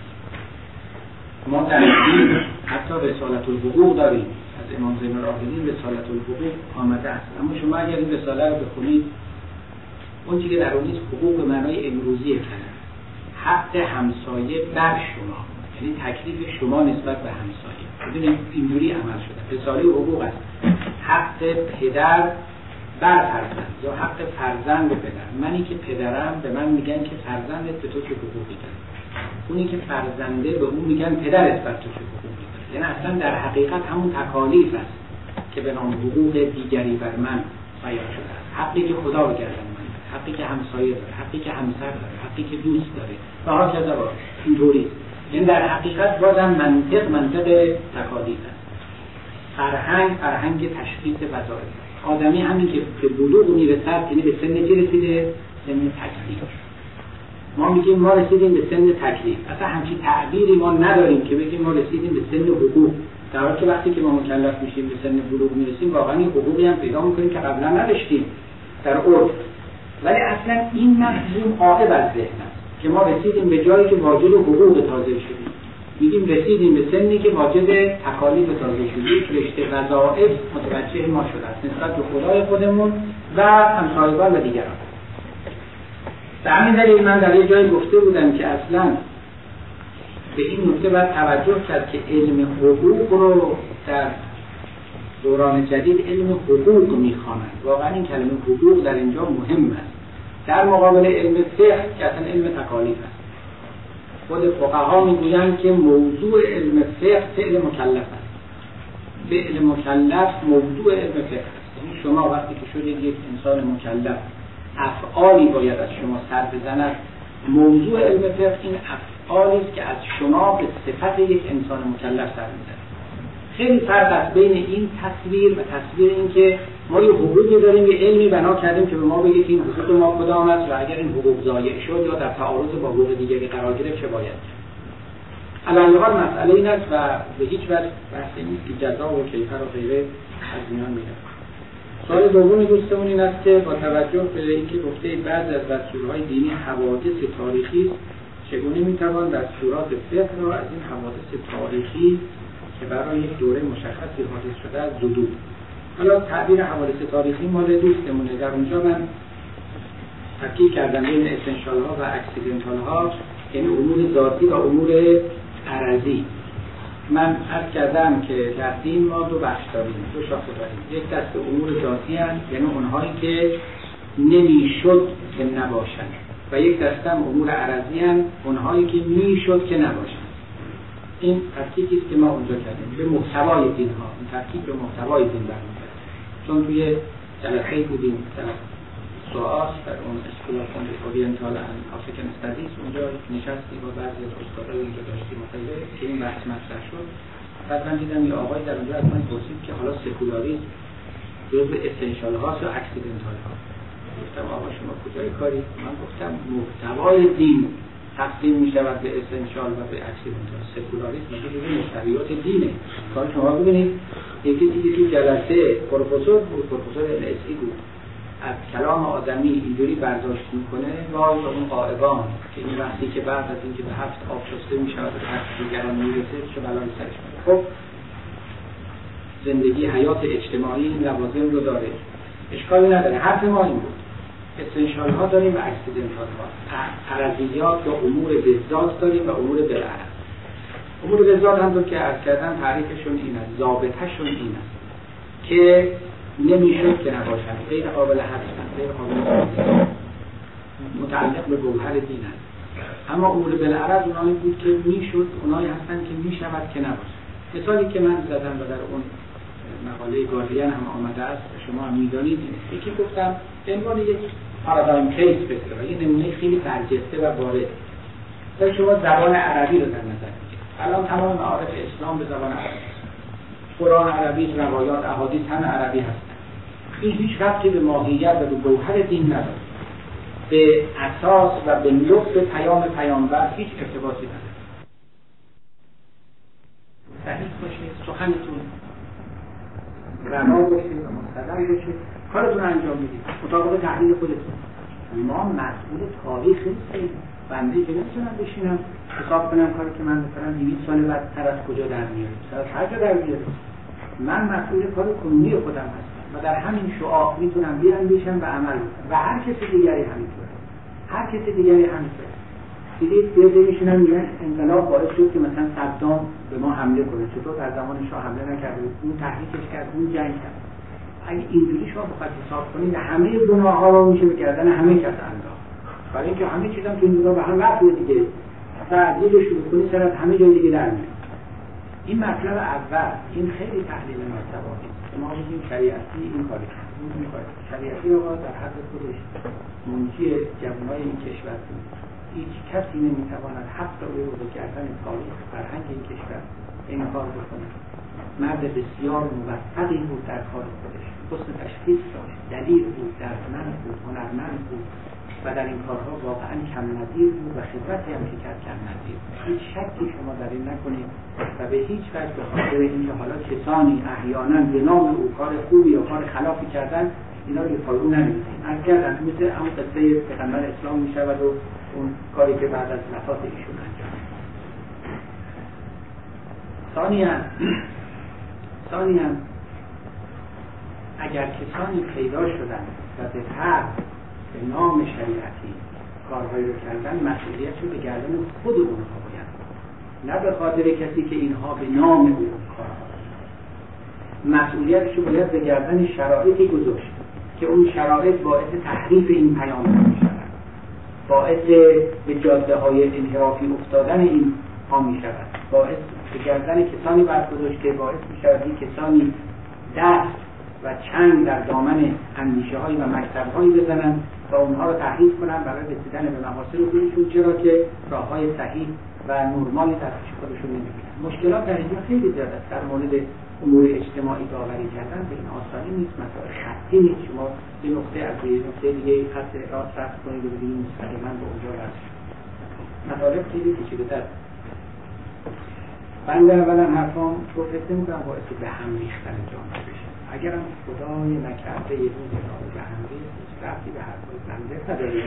ما در دین حتی رسالت الحقوق داریم، از امام زین العابدین رسالت الحقوق آمده است. اما شما اگر این رساله رو بخونید، اون چیزی که در اون نیست حقوق به معنای امروزی کنه، حق همسایه بر شما، یعنی تکلیف شما نسبت به همسایه. ببینید اینجوری عمل شده. رساله حقوق است حق پدر بر فرزند یا حق فرزند به پدر. منی که پدرم به من میگن که فرزندت به تو چه حقوقی داره، اونی که فرزنده به اون میگن پدرت بر تو چه حقوقی داره. یعنی اصلا در حقیقت همون تکالیف است که به نام حقوق دیگری بر من بیان شده است. حقی که خدا به گردن من داره، حقی که همسایه داره، حقی که همسر داره، حقی که دوست داره و ها کذا با اینطوری. یعنی در حقیقت بازم منطق منطق تکالیف است. فرهنگ فرهنگ تشخیص وظایف. آدمی همین که به بلوغ میرسد، یعنی به سن چه رسیده؟ سن تکلیف. ما میگیم ما رسیدیم به سن تکلیف. اصلا همچین تعبیری ما نداریم که بگیم ما رسیدیم به سن حقوق. در حالی که وقتی که ما مکلف میشیم به سن بلوغ میرسیم، واقعا این حقوقی هم پیدا میکنیم که قبلا نداشتیم در عرف. ولی اصلا این مفهوم عائب از ذهن است که ما رسیدیم به جایی که واجد حقوق تازه شدیم. میگیم رسیدیم به سنی که واجد تکالیف تازه شدیم، رشته وظایف متوجه ما شده است نسبت به خدای خودمون و همسایگان و دیگران. به همین دلیل من در یک جایی گفته بودم که اصلا به این نکته باید توجه کرد که علم حقوق رو در دوران جدید علم حقوق میخوانند. واقعا این کلمه حقوق در اینجا مهم است در مقابل علم فقه که اصلا علم تکالیف است. خود فقها میگویند که موضوع علم فقه فعل مکلف است. فعل مکلف موضوع علم فقه است. یعنی شما وقتی که شدید یک انسان مکلف، افعالی باید از شما سر بزند. موضوع علم فقه این افعالی است که از شما به صفت یک انسان مکلف سر میزند. خیلی فرق است بین این تصویر و تصویر این که ما یه حقوقی داریم، یه علمی بنا کردیم که به ما بگه این حقوق ما کدام است و اگر این حقوق ضایع شد یا در تعارض با حقوق دیگری قرار گرفت چه باید کرد. علاوه بر مسئله این است و به هیچ وجه بحث نیست که جزا و کیفر و غیره از میان میره. سوال دوم دوستمون این است که با توجه به اینکه گفته بعضی از دستورهای دینی حوادث تاریخی است، چگونه میتوان دستورات فقه را از این حوادث تاریخی که برای یک دوره مشخصی حادث شده از زدود. حالا تعبیر حوادث تاریخی مال دوستمونه. در اونجا من تفکیک کردم بین اسنشال ها و اکسیدنتال ها، یعنی امور ذاتی و امور عرضی. من عرض کردم که در دین ما دو بخش داریم، دو شاخه داریم. یک دست امور ذاتی هست، یعنی اونهایی که نمیشد که نباشند، و یک دست هم امور عرضی هست، اونهایی که میشد که نباشند. این تفکیکی است که ما اونجا کردیم به محتوای دین ها، این تفکیک به محتوای دین برمی‌گرده. چون توی جلسه بودیم در سوئاس در اون اسکول آف اورینتال اند افریکن استادیز، اونجا نشستی با بعضی از استادای اینجا داشتیم مطالعه که این بحث مطرح شد. بعد من دیدم یه آقای در اونجا از من پرسید که حالا سکولاریسم جزء اسنشال هاست یا اکسیدنتال ها؟ گفتم آقا شما کجای کاری؟ من گفتم محتوای دین تقسیم می شود به اسنشال و به اکسیدنتال. سکولاریسم میگه جزء مشتریات دینه. کار شما ببینید یکی دیگه تو جلسه پروفسور بود، پروفسور ال اس ای بود، از کلام آدمی اینجوری برداشت میکنه وای به اون قائبان که این وقتی که بعد از اینکه به هفت آب شسته میشود و هفت دیگران میرسه چه بلایی سرش میاد. خب زندگی حیات اجتماعی این لوازم رو داره، اشکالی نداره. حرف ما این بود اسنشال ها داریم و اکسیدنتال ها، عرضیات یا امور بذات داریم و امور بالعرض. امور بذات هم که عرض کردن تعریفشون این است، ضابطه‌شون این است که نمیشد که نباشد، غیر قابل حذف، غیر قابل حذف، متعلق به گوهر دین است. اما امور بالعرض اونایی بود که میشد، اونایی هستن که میشود که نباشد. مثالی که من زدم و در اون مقاله گاردین هم آمده است، شما هم میدانید، یکی گفتم به عنوان یک پارادایم کیس بسیار، یه نمونه خیلی برجسته و وارد. در شما زبان عربی رو در نظر بگیرید. الان تمام معارف اسلام به زبان عربی است. قرآن عربی، روایات، احادیث هم عربی هستند. این هیچ ربطی به ماهیت و به گوهر دین نداره. به اساس و به لب پیام پیامبر هیچ ارتباطی نداره. صحیح باشه، سخنتون رنا باشه و مستدل باشه، کارتون انجام بدید مطابق تحلیل خودتون. ما مسئول تاریخ نیستیم. بنده که نمیتونم بشینم حساب کنم کاری که من مثلا دویست سال بعد تر از کجا در میارم، از هر جا در میارم. من مسئول کار کنونی خودم هستم و در همین شعاع میتونم بیان بشم و عمل کنم و هر کسی دیگری همینطوره. هر کسی دیگری همینطوره. دیدید بیاده میشونم میگن انقلاب باعث شد که مثلا صدام به ما حمله کنه. چطور در زمان شاه حمله نکرد؟ اون تحریکش کرد، اون جنگ کرد. اگه اینجوری شما بخواید حساب کنید همه گناه ها رو میشه به گردن همه کس انداخت. برای اینکه همه چیزام تو این دنیا به هم وصله دیگه. تعدیل رو شروع کنی سر از همه جای دیگه در میاد. این مطلب اول، این خیلی تحلیل ناتوانی است. ما میگیم شریعتی این کاری کرد. این کاری شریعتی رو در حد خودش منجی جوانای این کشور بود. هیچ کسی نمیتواند حتی به وجود کردن تاریخ فرهنگ این کشور انکار بکنه. مرد بسیار موفقی بود در کار خودش، حسن تشخیص داشت، دلیل بود، دردمند بود، هنرمند بود و در این کارها واقعا کم نظیر بود و خبرتی هم که کرد کم نظیر. هیچ شکی شما در این نکنید و به هیچ وجه به خاطر اینکه حالا کسانی احیانا به نام او کار خوبی یا کار خلافی کردن اینا رو پایون نمی‌کنید. از کردن مثل همون قصه پیغمبر اسلام میشود و اون کاری که بعد از وفات ایشون انجام شد. ثانیاً ثانیاً اگر کسانی پیدا شدن و به هر به نام شریعتی کارهایی رو کردن، مسئولیت رو به گردن خود اونها باید، نه به خاطر کسی که اینها به نام اون کارها. مسئولیتش رو باید به گردن شرایطی گذاشت که اون شرایط باعث تحریف این پیام می شود، باعث به جاده های انحرافی افتادن این ها می شود، باعث به گردن کسانی برگذاشت که باعث می شود این کسانی دست و چنگ در دامن اندیشه هایی و مکتب هایی بزنن و اونها رو تحریف کنن برای رسیدن به مقاصد خودشون، چرا که راه های صحیح و نرمالی در پیش خودشون نمیبینن. مشکلات در اینجا خیلی زیاد است. در مورد امور اجتماعی داوری کردن به این آسانی نیست، مسائل خطی نیست. شما یه نقطه از یه نقطه دیگه خط راست رفت کنید و ببینید مستقیما به اونجا رسید. مطالب خیلی پیچیده‌تر. بنده اولا حرفام رو فکر نمی‌کنم باعث به هم ریختن جامعه بشه. اگرم خدای نکرده یه روز جامعه به هم ریخت، هیچ ربطی به حرفای بنده نداره.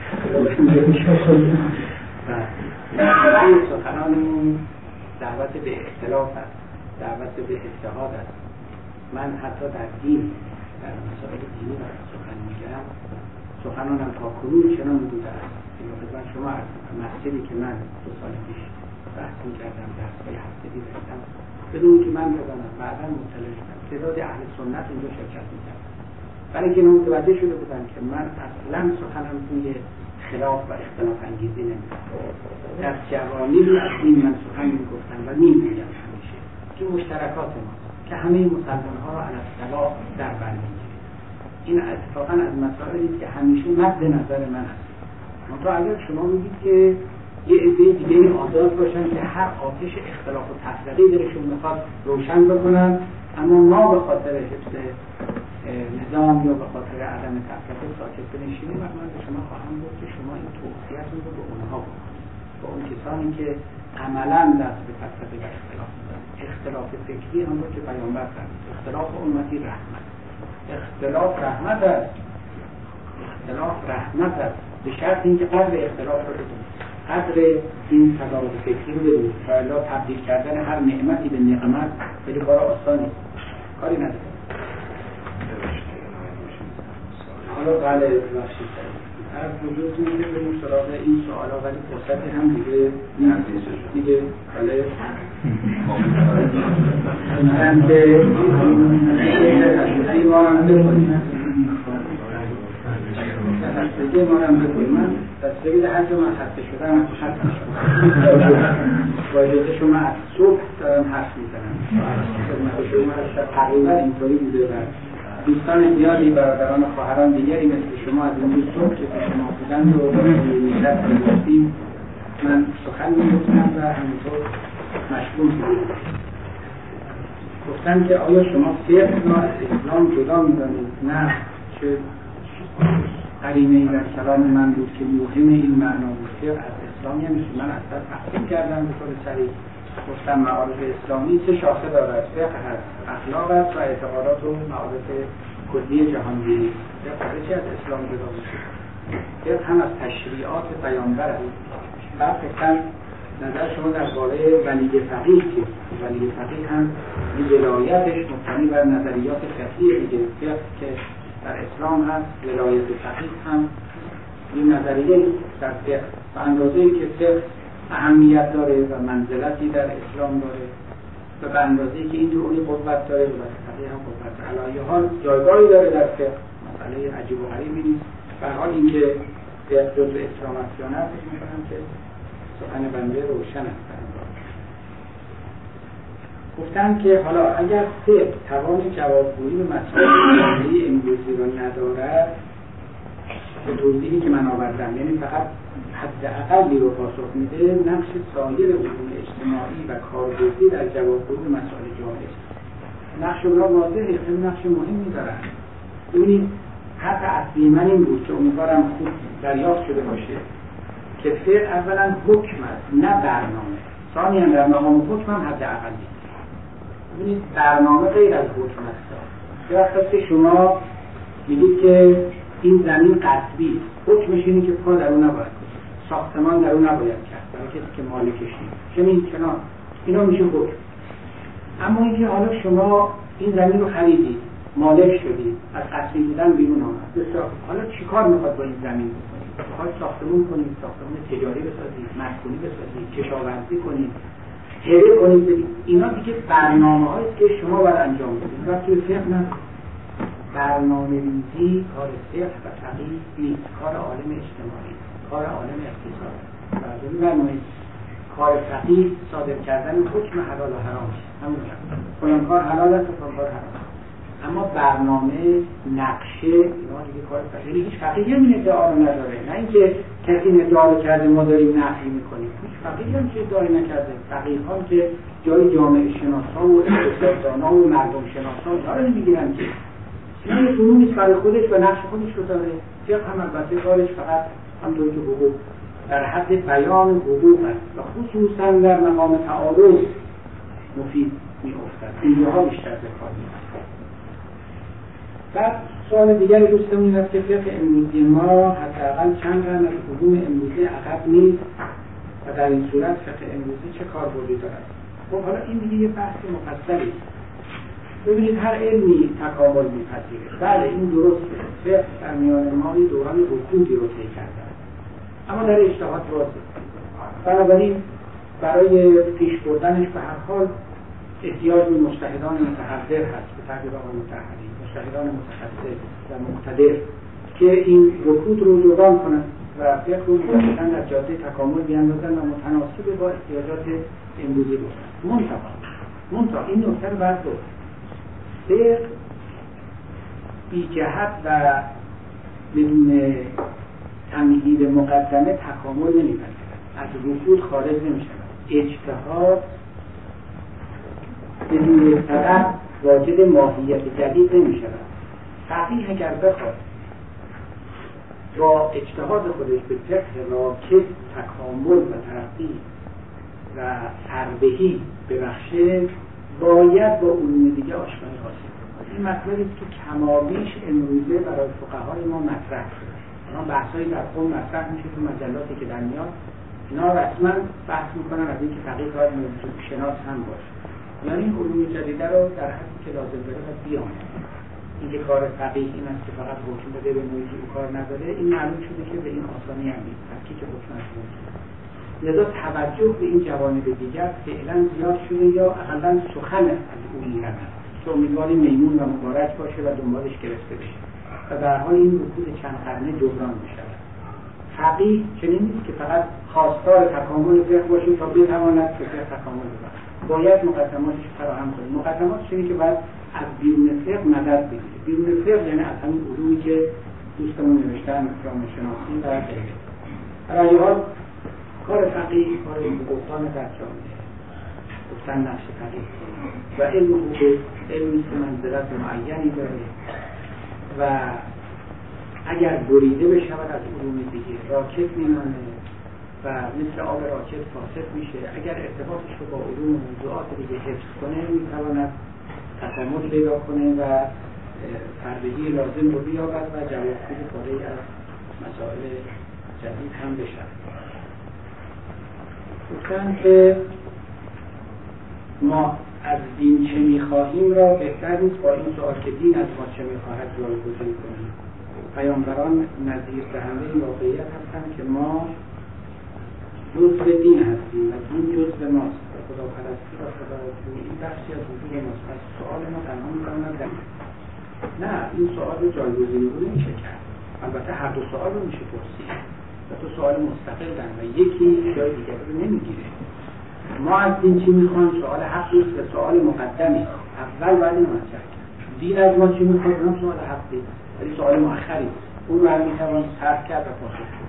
و این سخنانمون دعوت به اختلاف است، دعوت به اجتهاد است. من حتی در دین، در مسائل دینی و سخن میگم، سخنانم تا کنون چنان بوده است. این خدمت شما از مسجدی که من دو سال پیش بحث می‌کردم، درس‌های هفتگی داشتم، بدون که من بدانم، بعداً مطلع شدم تعداد اهل سنت اینجا شرکت می‌کردن. برای اینکه متوجه شده بودن که من اصلاً سخنم توی خلاف و اختلاف انگیزی نمی‌کنم. در جوانی از این من سخن می‌گفتم و می‌گویم همیشه که مشترکات ماست که همه مسلمان‌ها را علی الصلاح در بر می‌گیریم. این اتفاقاً از مسائلی که همیشه مد نظر من است. منتها اگر شما بگید که یه عده دیگه آزاد باشن که هر آتش اختلاف و تفرقه درشون میخواد روشن بکنن، اما ما به خاطر حفظ نظام یا به خاطر عدم تفرقه ساکت بنشینیم، من به شما خواهم گفت که شما این توصیه‌تون رو به اونها بکنید، به اون کسانی که عملاً دست به تفرقه و اختلاف می‌زنن. اختلاف فکری هم رو که پیامبر فرمود، اختلاف امتی رحمت. اختلاف رحمت است. اختلاف رحمت است. به شرط اینکه قدر اختلاف رو بدونید، قدر این تضاد فکری رو بدونید، تا الا تبدیل کردن هر نعمتی به نقمت خیلی کار آسانی کاری نداره. حالا بله بخشید هر وجود میده بریم سراغ این سوالا، ولی فرصتی هم دیگه دیگه بله من که تشریفی ما هم بکنیم تشریفی ما هم بکنیم من تشریفی ده هر جو من خسته شدم خسته شدم با اجازه شما از صبح دارم حرف میزنم خدمت شما تقریبا اینطوری بوده و دوستان زیادی برادران و خواهران دیگری مثل شما از این دوستان که شما بودن رو میشت بگفتیم من سخن میگفتم و همینطور مشغول بودم. گفتم که آیا شما فقه را از اسلام جدا میدانید؟ نه، چه قریمه ای در کلام من بود که مهم این معنا بود. فقه از اسلام یعنی من اصلا تقسیم کردم به طور سریع گفتم معارف اسلامی سه شاخه دارد، فقه هست، اخلاق است و اعتقادات و معارف کلی جهانبینی. فقه چی از اسلام جدا میشه؟ فقه هم از تشریعات پیامبر است. بعد فقط نظر شما درباره ولی فقیه که ولی فقیه هم ولایتش مبتنی بر نظریات فقهی دیگه. فقه که در اسلام هست، ولایت فقیه هم این نظریه در فقه و اندازه‌ای که فقه اهمیت داره و منزلتی در اسلام داره و به اندازه‌ای که این طوری قوت داره و فقیه هم قوت داره. علی حال جایگاهی داره در فقه، مسئله عجیب و غریبی نیست. به حال اینکه فقه جزء اسلام است یا نه فکر می‌کنم که سخن بنده روشن است. گفتم که حالا اگر فقه توان جوابگویی به مسائل جامعه امروزی رو ندارد، به توضیحی که من آوردم، یعنی فقط حداقلی رو پاسخ میده، نقش سایر علوم اجتماعی و کاربردی در جوابگویی به مسائل جامعه است. نقش اونها واضحه، خیلی نقش مهمی دارن. ببینید حتی اصلی من این بود که امیدوارم خوب دریافت شده باشه که فقه اولا حکم است نه برنامه، ثانیاً در مقام حکم هم حداقلی. ببینید برنامه غیر از حکم است. به وقتی که شما میگید که این زمین غصبی است، حکمش اینه که پا در اون نباید کنید، ساختمان در اون نباید کرد برای کسی که مالکش نیست، چنین چنان، اینا میشه حکم. اما اینکه حالا شما این زمین رو خریدید، مالک شدید، از غصبی بودن بیرون آمد، بسیار حالا چیکار میخواد با این زمین بکنید؟ میخواد ساختمون کنید، ساختمون تجاری بسازید، مسکونی بسازید، کشاورزی کنید، هره کنید. اینا دیگه برنامه‌هایی است که شما باید انجام بدید. وقتی به فقه نه، برنامه‌ریزی کار فقه و فقیه نیست، کار عالم اجتماعی، کار عالم اقتصاد. بعضی برنامه کار فقیه صادر کردن حکم حلال و حرام است. همون فلان کار حلال است و فلان کار حرام. اما برنامه، نقشه، اینا دیگه کار فقیه. هیچ فقیه همین ادعا رو نداره. نه اینکه کسی این ادعا رو کرده ما داریم نفی میکنیم. هیچ فقیه هم چیز ادعایی نکرده. فقیه‌ها که جای جامعه شناسا و اقتصاددانا و مردم شناسا داره میگیرن که این فنون نیست برای خودش و نقش خودش رو داره. فقه هم البته کارش فقط همونطور که حقوق در حد بیان حقوق است و خصوصا در مقام تعارض مفید می‌افتد. اینجاها بیشتر به کار می‌رسد. بعد سوال دیگری دوستمون این است که فقه امروزی ما حداقل چند قرن از علوم امروزی عقب نیست و در این صورت فقه امروزی چه کاربردی دارد؟ خب حالا این دیگه یه بحث مفصلی است. ببینید هر علمی تکامل می‌پذیره. بله این درسته. فقه در میان ما یه دوران رکودی رو طی کرده است. اما در اجتهاد واضحه. بنابراین برای پیش بردنش به هر حال احتیاج به مجتهدان متحضر هست، به تعبیر آقای مطهری، مجتهدان متخصص و مقتدر که این رکود رو جبران کنند. و فقه رو مجدداً در جاده تکامل بیاندازن و متناسب با احتیاجات امروزی بود. منتها منتها این نکته رو باید گفت، فقه بی جهت و بدون تمهید مقدمه تکامل نمی‌پذیرد، از رکود خارج نمی‌شود. اجتهاد بدون سبب واجد ماهیت جدید نمی‌شود. فقیه اگر بخواد با اجتهاد خودش به فقه راکد تکامل و ترقی و فربهی ببخشه، باید با علوم دیگه آشنایی حاصل کنه. این مطلبی که کمابیش امروزه برای فقهای ما مطرح شده. اونا بحثایی در قوم مطرح میشه تو مجلاتی که در میاد، اینا رسما بحث میکنن از اینکه فقیه باید موضوع شناس هم باشه. یعنی این علوم جدیده رو در حدی که لازم داره باید بیاموزه. اینکه کار فقیه این است که فقط حکم بده به موضوع کار نداره، این معلوم شده که به این آسانی هم نیست، تفکیک حکم از موضوع. لذا توجه به این جوانب دیگر فعلا زیاد شده یا اقلا سخن از او می‌رود که امیدواریم میمون و مبارک باشه و دنبالش گرفته بشه و در حال این رکود چند قرنه جبران بشود. فقیه چنین نیست که فقط خواستار تکامل فقه باشه تا بتواند که فقه تکامل ببخشه، باید مقدماتش فراهم کنه. مقدماتش اینه که باید از بیرون فقه مدد بگیره. بیرون فقه یعنی از همین علومی که دوستمون نوشتن، جامعه شناسی و غیره. برای حال کار فقیه کار گفتان در جامعه، گفتن نقش فقیه و علم حقوق علمی که منزلت معینی داره و اگر بریده بشود از علوم دیگه راکد میمانه و مثل آب راکد فاسد میشه. اگر ارتباطش رو با علوم موضوعات دیگه حفظ کنه میتواند تکامل پیدا کنه و فربهی لازم رو بیابد و جوابگوی پاره‌ای از مسائل جدید هم بشود. گفتن که ما از دین چه میخواهیم را بهتر نیست با این سؤال که دین از ما چه میخواهد جایگزین کنیم. پیامبران نظیر دهنده این واقعیت هستند که ما جزء دین هستیم و دین جزء ماست و خداپرستی و خداجویی این بخشی از وجود ماست. پس سؤال ما تنها می‌تواند نه این سؤال رو جایگزین رو نمیشه کرد. البته هر دو سؤال رو میشه پرسید و تو سؤال مستقلن و یکی جای دیگر رو نمیگیره. ما از دین چی میخوایم؟ سؤال حقی است و سؤال مقدمی. اول باید اینو مطرح کرد. دین از ما چی میخواد؟ اونم سؤال حقی ولی سؤال مؤخری است. اون رو هم میتوان صرف کرد و پاسخ داد.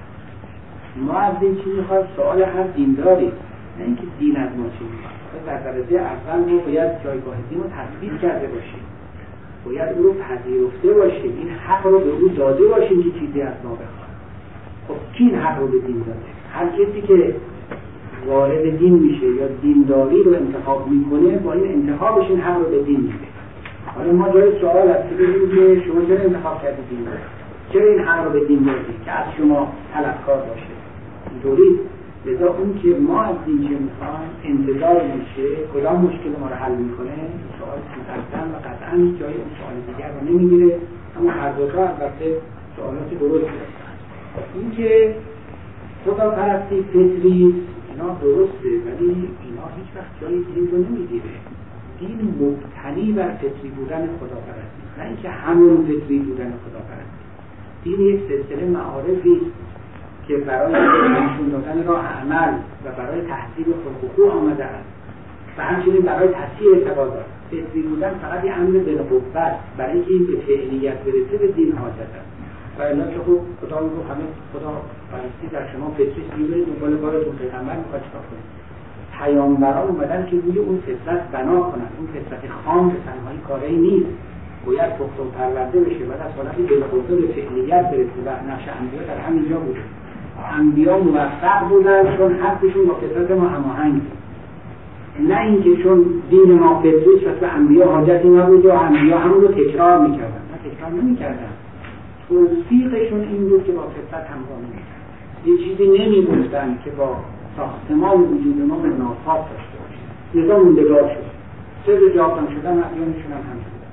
ما از دین چی میخوایم؟ سؤال هر دینداری، نه اینکه دین از ما چی میخواد. در درجه اول ما باید جایگاه دین رو تثبیت کرده باشیم، باید او رو پذیرفته باشیم، این حق رو به او داده باشیم که چیزی از ما بخواد. خب کی این حق رو به دین داده؟ هر کسی که وارد دین میشه یا دینداری رو انتخاب میکنه با این انتخابش این حق رو به دین میده. حالا ما جای سوال هست که بگیم که شما چرا انتخاب کردید دین رو؟ چرا این حق رو به دین دادید که از شما طلبکار باشه؟ اینطوری لذا اون که ما از دین چه میخوایم انتظار میشه کدام مشکل ما رو حل میکنه، سوال مقدم و قطعا جای اون سوال دیگر رو نمیگیره. اما هر دو تا البته سوالات درست هستن. این که خدا پرستی فطری اینا درسته ولی اینا هیچ وقت جای دین رو نمیگیره. دین مبتنی بر فطری بودن خدا پرستی، نه اینکه همون فطری بودن خدا پرستی. دین یک سلسله معارفی که برای نشون دادن راه عمل و برای تحصیل حقوق آمده است و همچنین برای تحصیل اعتقادات. فطری بودن فقط یه امر بالقوه برای اینکه این به فعلیت برسه به دین حاجت است. و الا که خب خدا میگه همه خدا پرستی در شما فطری میبرید دنبال کارتون پیغمبر میخواد چیکار کنه؟ پیامبران اومدن که روی اون فطرت بنا کنن. اون فطرت خام به تنهایی کاری نیست، باید پخته و پرورده بشه و از حالتی بالقوه به فعلیت برسه و نقش انبیا در همینجا بوده. انبیا موفق بودن چون حقشون با فطرت ما هماهنگ بود، نه اینکه چون دین ما فطری است و انبیا حاجتی نبود و انبیا همون رو تکرار میکردن. نه تکرار نمیکردن، توصیقشون این بود که با فطرت همراه میشن، یه چیزی نمیگفتن که با ساختمان وجود ما به نافات داشته باشه. لذا موندگار شد. سر جاودان شدن ادیانشون هم هم شدن.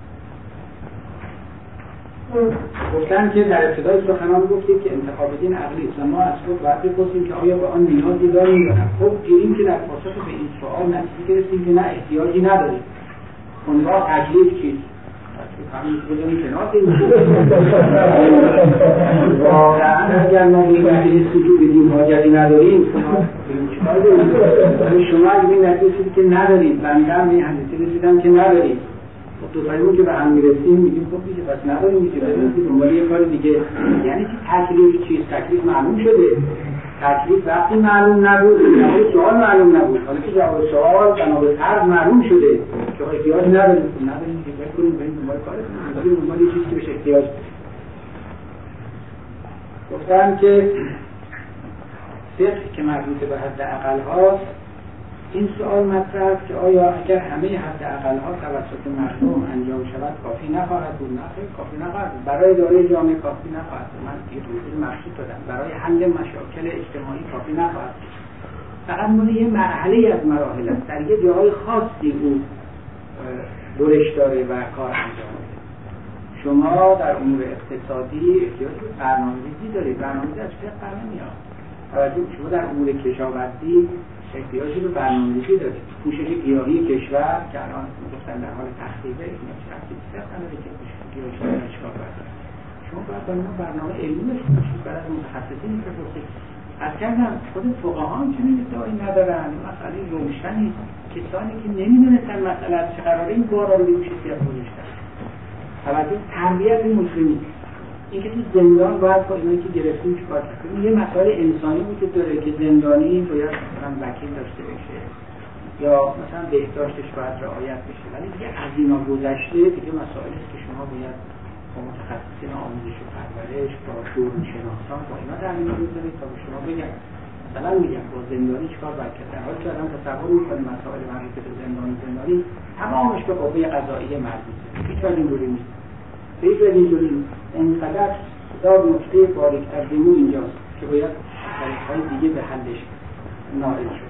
گفتن که در ابتدای سخنان گفتید که انتخاب دین عقلی است و ما از خود باید بپرسیم که آیا به آن نیازی داریم یا نه. خب دیدیم که در پاسخ به این سوال نتیجه گرفتیم که نه، احتیاجی نداریم. اونها تکلیف چیست؟ همین بودیم کنار واقعا اگر ما به وحید سجود بدیم حاجتی نداریم شما اگه این نتیجه که نداریم بنده هم این حدیثی رسیدم که نداریم دو تایمون که به هم میرسیم میگیم خب دیگه پس نداریم میگه بریم دنبال یه کار دیگه. یعنی که تکلیف چیز تکلیف معلوم شده، تکلیف وقتی معلوم نبود جواب سوال معلوم نبود، حالا که جواب سوال بنا به فرض معلوم شده که احتیاج نداریم نداریم دیگه بریم بریم دنبال کارتون بریم دنبال یه چیزی که بهش احتیاج. گفتم که فقه که مربوط به حد اقل هاست این سوال مطرح است که آیا اگر همه حد اقل ها توسط مردم انجام شود کافی نخواهد بود؟ نه کافی نخواهد بود. برای اداره جامعه کافی نخواهد بود. من یه توضیح مخصوص دادم. برای حل مشاکل اجتماعی کافی نخواهد بود. فقط مون یه مرحله از مراحل است. در یه جاهای خاصی او برش داره و کار انجام میده. شما در امور اقتصادی احتیاج به برنامه‌ریزی دارید. برنامه‌ریزی از فقه برنمیاد. توجه شما در امور کشاورزی احتیاجی به برنامه‌ریزی دارید. پوشش گیاهی کشور که الان گفتن در حال تخریبه، اینا چه ربطی به فقه نداره که پوشش گیاهی رو چیکار کنید. شما باید برنامه برنامه علمی داشته باشید، بعد از متخصصین بپرسید. از کردم خود فقها هم چنین ادعایی ندارن. مسئله روشنی کسانی که نمی‌دونستن مسئله از چه قراره این بارا رو بپوشید یا گذاشتن. توجه تربیت مسلمین اینکه تو زندان باید با اینایی که گرفتیم چیکار کنیم. یه مسائل انسانی وجود داره که زندانی باید مثلا وکیل داشته باشه یا مثلا بهداشتش باید رعایت بشه، ولی دیگه از اینا گذشته دیگه مسائلی است که شما باید با متخصصین آموزش و پرورش با جرم‌شناسان با اینا در میون بذارید تا به شما بگن. مثلا میگم با زندانی چیکار باید کرد. در حالی که آدم تصور می‌کنه مسائل مربوط به زندانی زندانی تمامش به قوه قضاییه مربوطه. هیچ وقت اینجوری نیست. هیچ وقت اینجوری نیست. انقدر دار نکته باریک‌تر دینو اینجاست که باید طریق‌های دیگه به حلش نائل شد.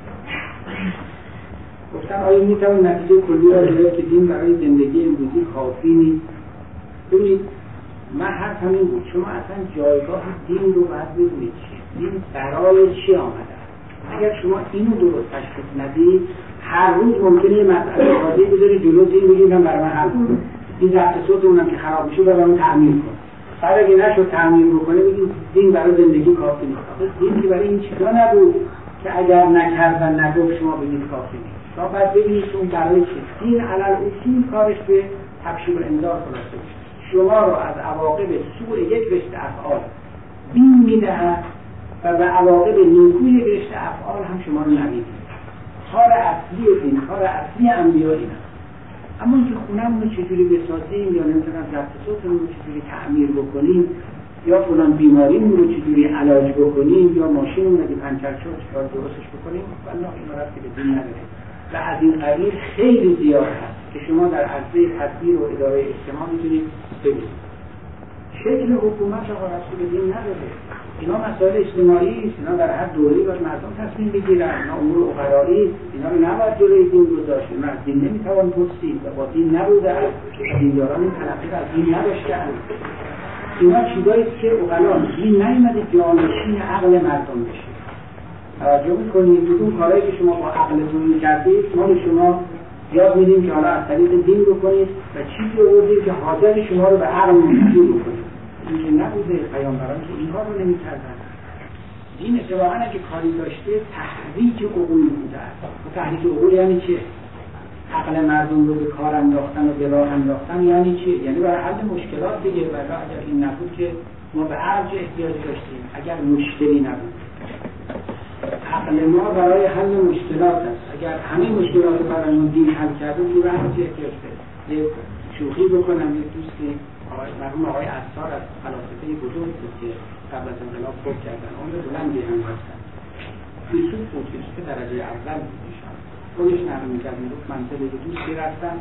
گفتم آیا میتوان نتیجه کلی را گرفت که دین برای زندگی امروزی کافی نیست؟ ببینید من حرف همین بود، شما اصلا جایگاه دین رو باید بدونید چیه، دین برای چی آمده. اگر شما اینو درست تشخیص ندید هر روز ممکنه یه مسئله ساده بذاری جلو دین بگید من برای من حل کنم، این ضبط صوت اونم که خراب میشه برای من تعمیر کن. بعد اگه نشد تعمیر بکنه بگید دین برای زندگی کافی نیست. دین که برای این چیزا نبود که اگر نکرد و نگفت شما بگید کافی نیست. شما باید ببینید اون برای چی. دین علل اصول کارش به تبشیر و انذار خلاصه میشه. شما رو از عواقب سوء یک رشته افعال بین میدهد و به عواقب نیکوی یک رشته افعال هم شما رو نمیدید. کار اصلی دین، کار اصلی انبیا اینه. اما اینکه خونمون رو چجوری بسازیم یا نمیتونم ضبط صوتمون رو چجوری تعمیر بکنیم یا فلان بیماریمون رو چجوری علاج بکنیم یا ماشینمون رو پنچر شد چطور درستش بکنیم، والله این ربطی به دین نداره. و از این قبیل خیلی زیاد هست که شما در عرصه تدبیر و اداره اجتماع میتونید ببینید. شکل حکومت را ربطی به دین نداره. اینا مسائل اجتماعی است، اینا در هر دوره‌ای باید مردم تصمیم بگیرن، اینا امور اقراری است، اینا رو نباید جلوی دین گذاشت. اینا از دین نمیتوان پرسید و با دین نبوده است. دینداران این تلقی از دین نداشتند. اینا چیزایی است که اقلا دین نیامده جانشین عقل مردم بشه. توجه می‌کنید اون کارهایی که شما با عقلتون می‌کردید ما به شما یاد میدیم که حالا از طریق دین بکنید و چیزی رو بودید که حاضر شما رو به عقل منتقل بکنید. این که نبوده، پیامبران که این کار رو نمی‌کردن. دین اتفاقاً اگه کاری داشته تحریک عقول بوده است. تحریک عقول یعنی چه؟ عقل مردم رو به کار انداختن و به راه انداختن یعنی چی؟ یعنی برای حل مشکلات دیگه. و اگر این نبود که ما به عقل احتیاج داشتیم، اگر مشکلی نبود. عقل ما برای حل مشکلات است. اگر همه مشکلات رو برای ما دین حل کرده بود، به عقل احتیاج داریم. یه شوخی بکنم، یه دوستی آقای مرحوم آقای عصار از فلاسفه بزرگ بود که قبل از انقلاب فوت کردن. عمر بلندی هم داشتن. فیلسوف بود، فیلسوف درجه اول بود. خودش نقل می‌کرد میگفت منزل رو دوستی رفتم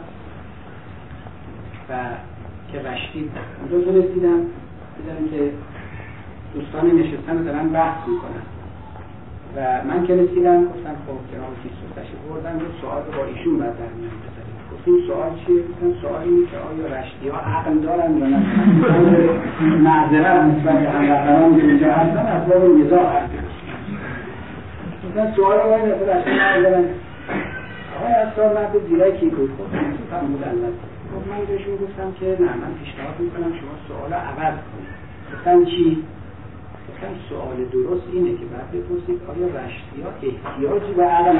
و که رشتی اونجا که رسیدم دیدم که دوستان نشستن و دارن بحث میکنن و من که رسیدم گفتم خب جناب فیلسوف تشریف بردن و سوال رو با ایشون بعد در میان بذاریم. گفتیم سوال چیه؟ گفتم سوالی اینه که آیا رشتی ها عقل دارن یا نه؟ معذرت نسبت به هموطنان که اینجا هستن از باب نزاع هستن. گفتم سوال رو باید رشتی ها دارن آقای اسرار مرد زیرکی بود، خب سوپر مدلل. خب من بهشون گفتم که نه، من پیشنهاد میکنم شما سوال عوض کنید. گفتم چی؟ گفتم سوال درست اینه که بعد بپرسید آیا رشتی‌ها احتیاجی به عقل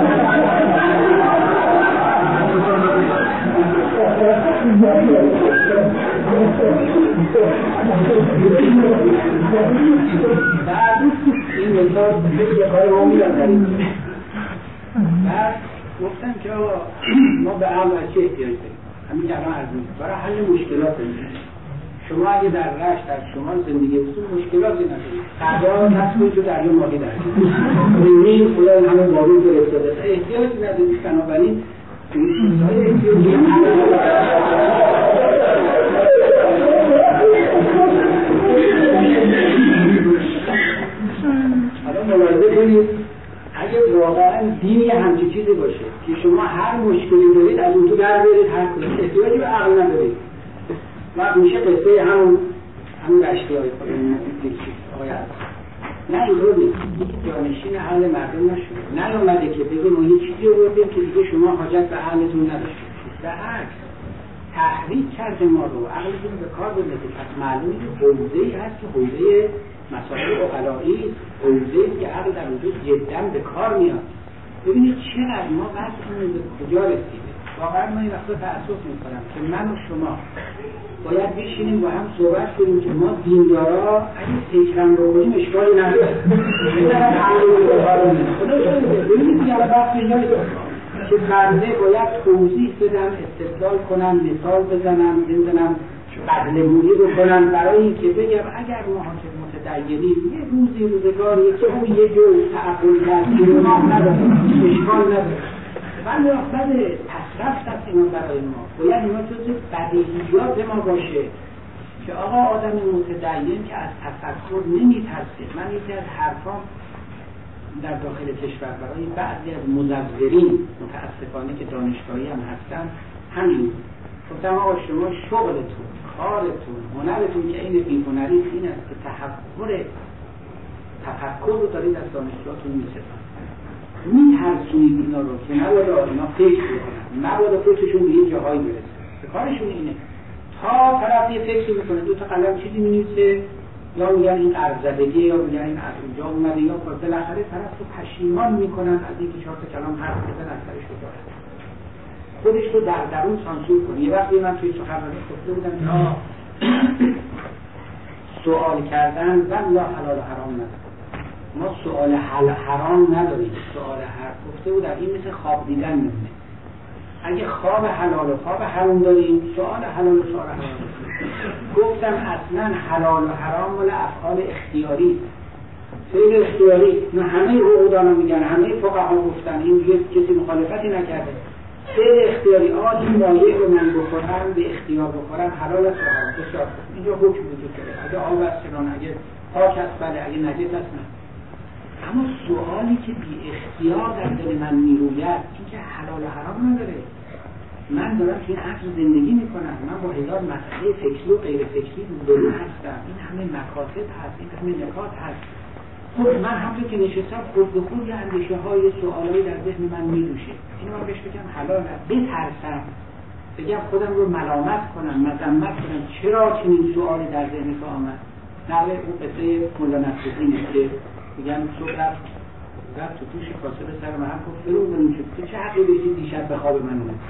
بعد این مثال یه کاری رو میدن. بعد گفتم که ما به عقل چه احتیاج داریم؟ همین که الان عرض می‌کنم برای حل مشکلات داریم. شما اگه در رشت در شما زندگی بسید مشکلاتی ندارید. قضا نسبت رو دریا ماهی دارید. این خدا همه بارون فرستاده. احتیاجی ندارید. بنابراین این چیزهای احتیاجی حالا ملاحظه کنید اگه واقعا دینی همچین چیزی باشه که شما هر مشکلی دارید از اون تو در برید هر کدوم احتیاجی به عقل ندارید. و میشه قصه همون همون رشتی های آقای عرض نه اینطور نیست. جانشین عقل مردم نشده، نه اومده که بگیم ما یه چیزی رو بردیم که دیگه شما حاجت به عقلتون نداشته باشید. به عکس تحریک کرده ما رو، عقلتون به کار بندازه. پس معلومه که حوزه‌ای هست که حوزه مسائل عقلایی، حوزه‌ای که عقل در وجود جدا به کار میاد. ببینید چقدر ما وضعمون به کجا رسیده. واقعا من این وقتا تأسف میکنم که من و شما باید بشینیم با هم صحبت کنیم که ما دیندارا اگه سیکرم رو کنیم اشکالی نداره. ببینید که الان وقت اینجا که بنده باید توضیح بدم، استدلال کنم، مثال بزنم، بزنم بدلمونی بکنم برای اینکه بگم اگر ما که متدینیم یه روزی روزگاری که اون یه جو تعقل کرد ما نداره، اشکال نداره. من مقصد تصرف هست اینا برای ما. باید اینا جزء بدیهیات ما باشه که آقا آدم متدین که از تفکر نمیترسه. من یکی از حرفام در داخل کشور برای بعضی از مزورین متاسفانه که دانشگاهی هم هستن همین گفتم آقا شما شغلتون، کارتون، هنرتون که این بی‌هنری این است که تحول تفکر رو دارید از دانشگاهتون می‌سازید. می‌ترسونید اینا رو که نباید اینا فکر بکنن، نباید فکرشون به یه جاهایی برسه. کارشون اینه تا طرف یه فکر میکنه دو تا قلم چیزی می‌نویسه یا میگن این قرض‌زدگی یا میگن این از اونجا اومده یا بالاخره طرف رو پشیمان میکنن از اینکه چهار تا کلام حرف بزنه از سرش رو داره. خودش رو در درون سانسور کنه. یه وقتی من توی سخنرانی گفته بودم که سوال کردن والله حلال و حرام نداره. ما سوال حل حرام نداریم. سوال حرام گفته بودم این مثل خواب دیدن میمونه. اگه خواب حلال و خواب حرام داریم سوال حلال و سوال حرام گفتم اصلا حلال و حرام مال افعال اختیاری فعل اختیاری نه همه حقوقدانا میگن همه فقها گفتن این دیگه کسی مخالفتی نکرده. فعل اختیاری آقا این مایع رو من بخورم به اختیار بخورم حلال است و حرام بسیار اینجا حکم وجود داره. اگه آب است چنان، اگه پاک است بله، اگه نجس است نه. اما سوالی که بی اختیار در دل من میروید این که حلال و حرام نداره. من دارم که این عقل زندگی میکنم، من با هزار مسئله فکری و غیر فکری روبرو هستم، این همه مکاسب هست، این همه نکات هست. خب من همونطور که نشستم خود به خود یه اندیشه های سوالایی در ذهن من میدوشه. اینو من بهش بگم حلال است، بترسم، بگم خودم رو ملامت کنم، مذمت کنم چرا چنین سوالی در ذهن تو آمد. نقل اون قصه مولا نصرالدینه که میگم صبح رفت رفت تو توش کاسه به سر من گفت فرو بنیم که چه حقی بشید دیشب به خواب من اومد.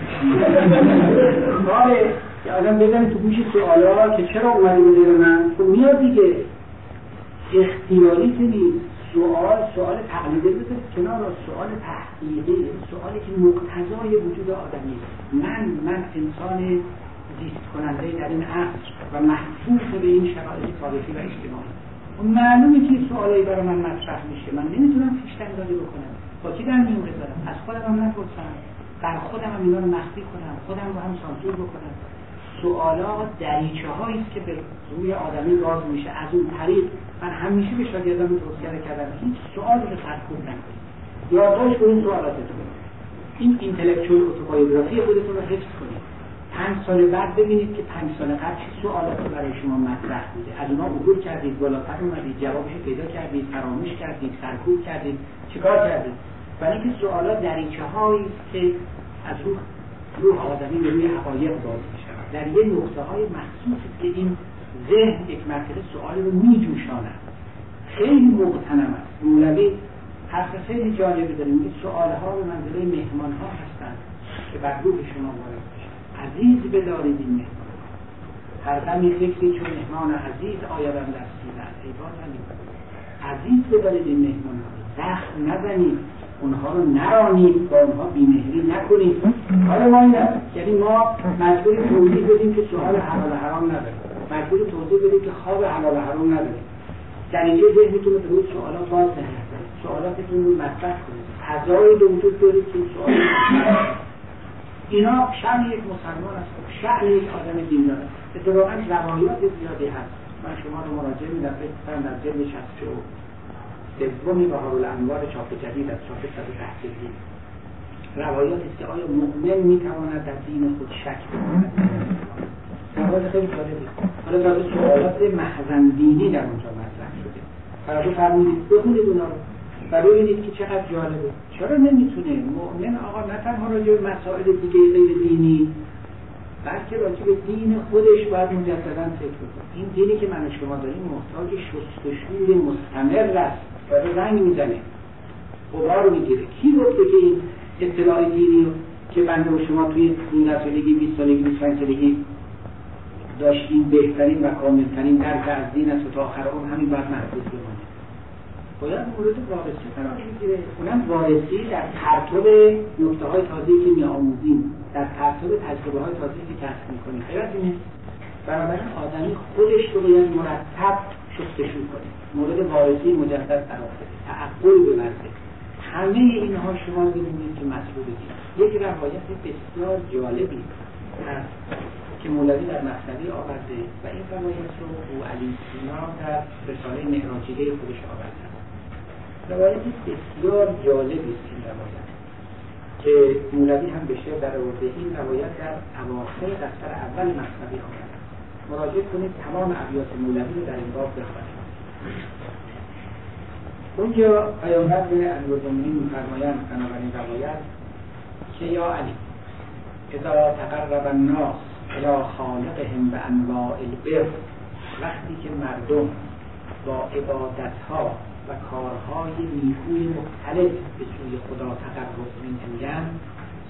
کاره که آدم بزنی تو گوش سوالا که چرا اومدی به دل من خب میاد دیگه. اختیاری که نیست. سوال سوال تقلیدی بذارید کنار، سوال تحقیقی، سوالی که مقتضای وجود آدمی است. من من انسان زیست کننده در این عصر و محفوظ به این شرایط تاریخی و اجتماعی. اون معلومه که سوالایی برای من مطرح میشه، من نمیتونم پیش‌درآمدی بکنم. با کی در میون بذارم؟ از خودم هم نپرسم، در خودم هم اینا رو مخفی کنم، خودم رو هم سانسور بکنم. سوالا دریچه‌هایی است که به روی آدمی باز میشه. از اون طریق من همیشه به شاگردان توصیه کردم هیچ سوالی رو سرکوب نکنید. یادداشت کنید سوالاتتون. این اینتלקچوال اتوبیوگرافی خودتون رو حفظ کنید. پنج سال بعد ببینید که پنج سال قبل چه سوالاتی برای شما مطرح بوده. از اونها عبور کردید، بالاتر اومدید، جوابش پیدا کردید، فراموش کردید، سرکوب کردید، چیکار کردید؟ برای اینکه سوالات دریچه هایی که از روح روح آدمی به روی حقایق باز می‌شود، در یه نقطه های مخصوصی که این ذهن یک مرتبه سوالی رو می‌جوشاند. خیلی مغتنم است. مولوی حرف خیلی جالبی داره، میگه سوالها به منزله مهمان ها هستند که بر روح شما وارد میشن. عزیز بدارید این مهمان ها، هر دمی فکری چون مهمان عزیز آیدن در سینه‌ات. ای بازنید عزیز بدارید این مهمان ها، زخم نزنید، اونها رو نرانید، با اونها بیمهری نکنید. حالا ما این یعنی ما مجبور توضیح بدیم که سوال حلال حرام نداریم، مجبور توضیح بدیم که خواب حلال حرام نداریم. در اینجا ذهنتون رو به روی سوالات باز نگه دارید، سوالاتتون رو مطرح کنید، فضایی به وجود دارید که سوالات اینا شأن یک مسلمان است، شأن یک آدم دیندار است. اتفاقاً روایات زیادی هست. من شما رو مراجعه می‌دم بفرستم در جلد شصت و سومی بهار الانوار چاپ جدید از چاپ صد و ده جلدی روایاتی است که آیا مؤمن می‌تواند در دین خود شک بکند؟ روایات خیلی جالبی. حالا در سوالات محضاً دینی در اونجا مطرح شده. فراتر فرمودید بخونید اونا رو و ببینید که چقدر جالبه. چرا نمیتونه مؤمن آقا نه تنها راجع به مسائل دیگه غیر دینی، بلکه راجع به دین خودش باید مجدداً فکر کنه. این دینی که من و شما داریم محتاج شستشوی مستمر است. داره رنگ میزنه، غبار میگیره. کی گفته که این اطلاع دینی که بنده و شما توی نوزده سالگی، بیست سالگی، بیست و پنج سالگی داشتیم بهترین و کاملترین درک از دین است و تا آخر اون همین باید محفوظ بمونه؟ باید مورد وارسی قرار بگیره. اونم وارسی در پرتو نکته‌های تازه‌ای که می‌آموزیم، در پرتو تجربه‌های تازه‌ای که کسب می‌کنیم. غیر نیست. بنابراین آدمی خودش رو باید مرتب شستشو کنه، مورد وارسی مجدد قرار بده، تعقل بورزه. همه اینها شما ببینید که مطلوب دین. یک روایت بسیار جالبی هست که مولوی در مصنوی آورده و این روایت رو ابوعلی سینا در رساله معراجیه خودش آورده. روایت بسیار جالبی است این روایت که مولوی هم به شعر در آورده. این روایت در اواخر دفتر اول مصنوی آورده. مراجعه کنید تمام ابیات مولوی رو در این باب بخونید. اونجا پیامبر امیرالمومنین می‌فرمایند بنابراین روایت که یا علی اذا تقرب الناس الی خالقهم بانواع البر، وقتی که مردم با عبادت‌ها و کارهای نیکوی مختلف به سوی خدا تقرب می‌کنند،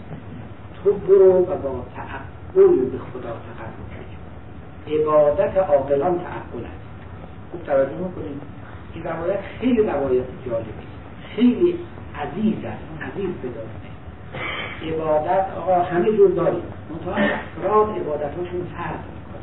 تو برو و با تعقل به خدا تقرب کن. عبادت عاقلان تعقل است. خوب توجه می‌کنید این روایت خیلی روایت جالبی است، خیلی عزیز است، عزیز بدارید. عبادت آقا همه جور داریم، منتها افراد عبادتاشون فرق میکنه.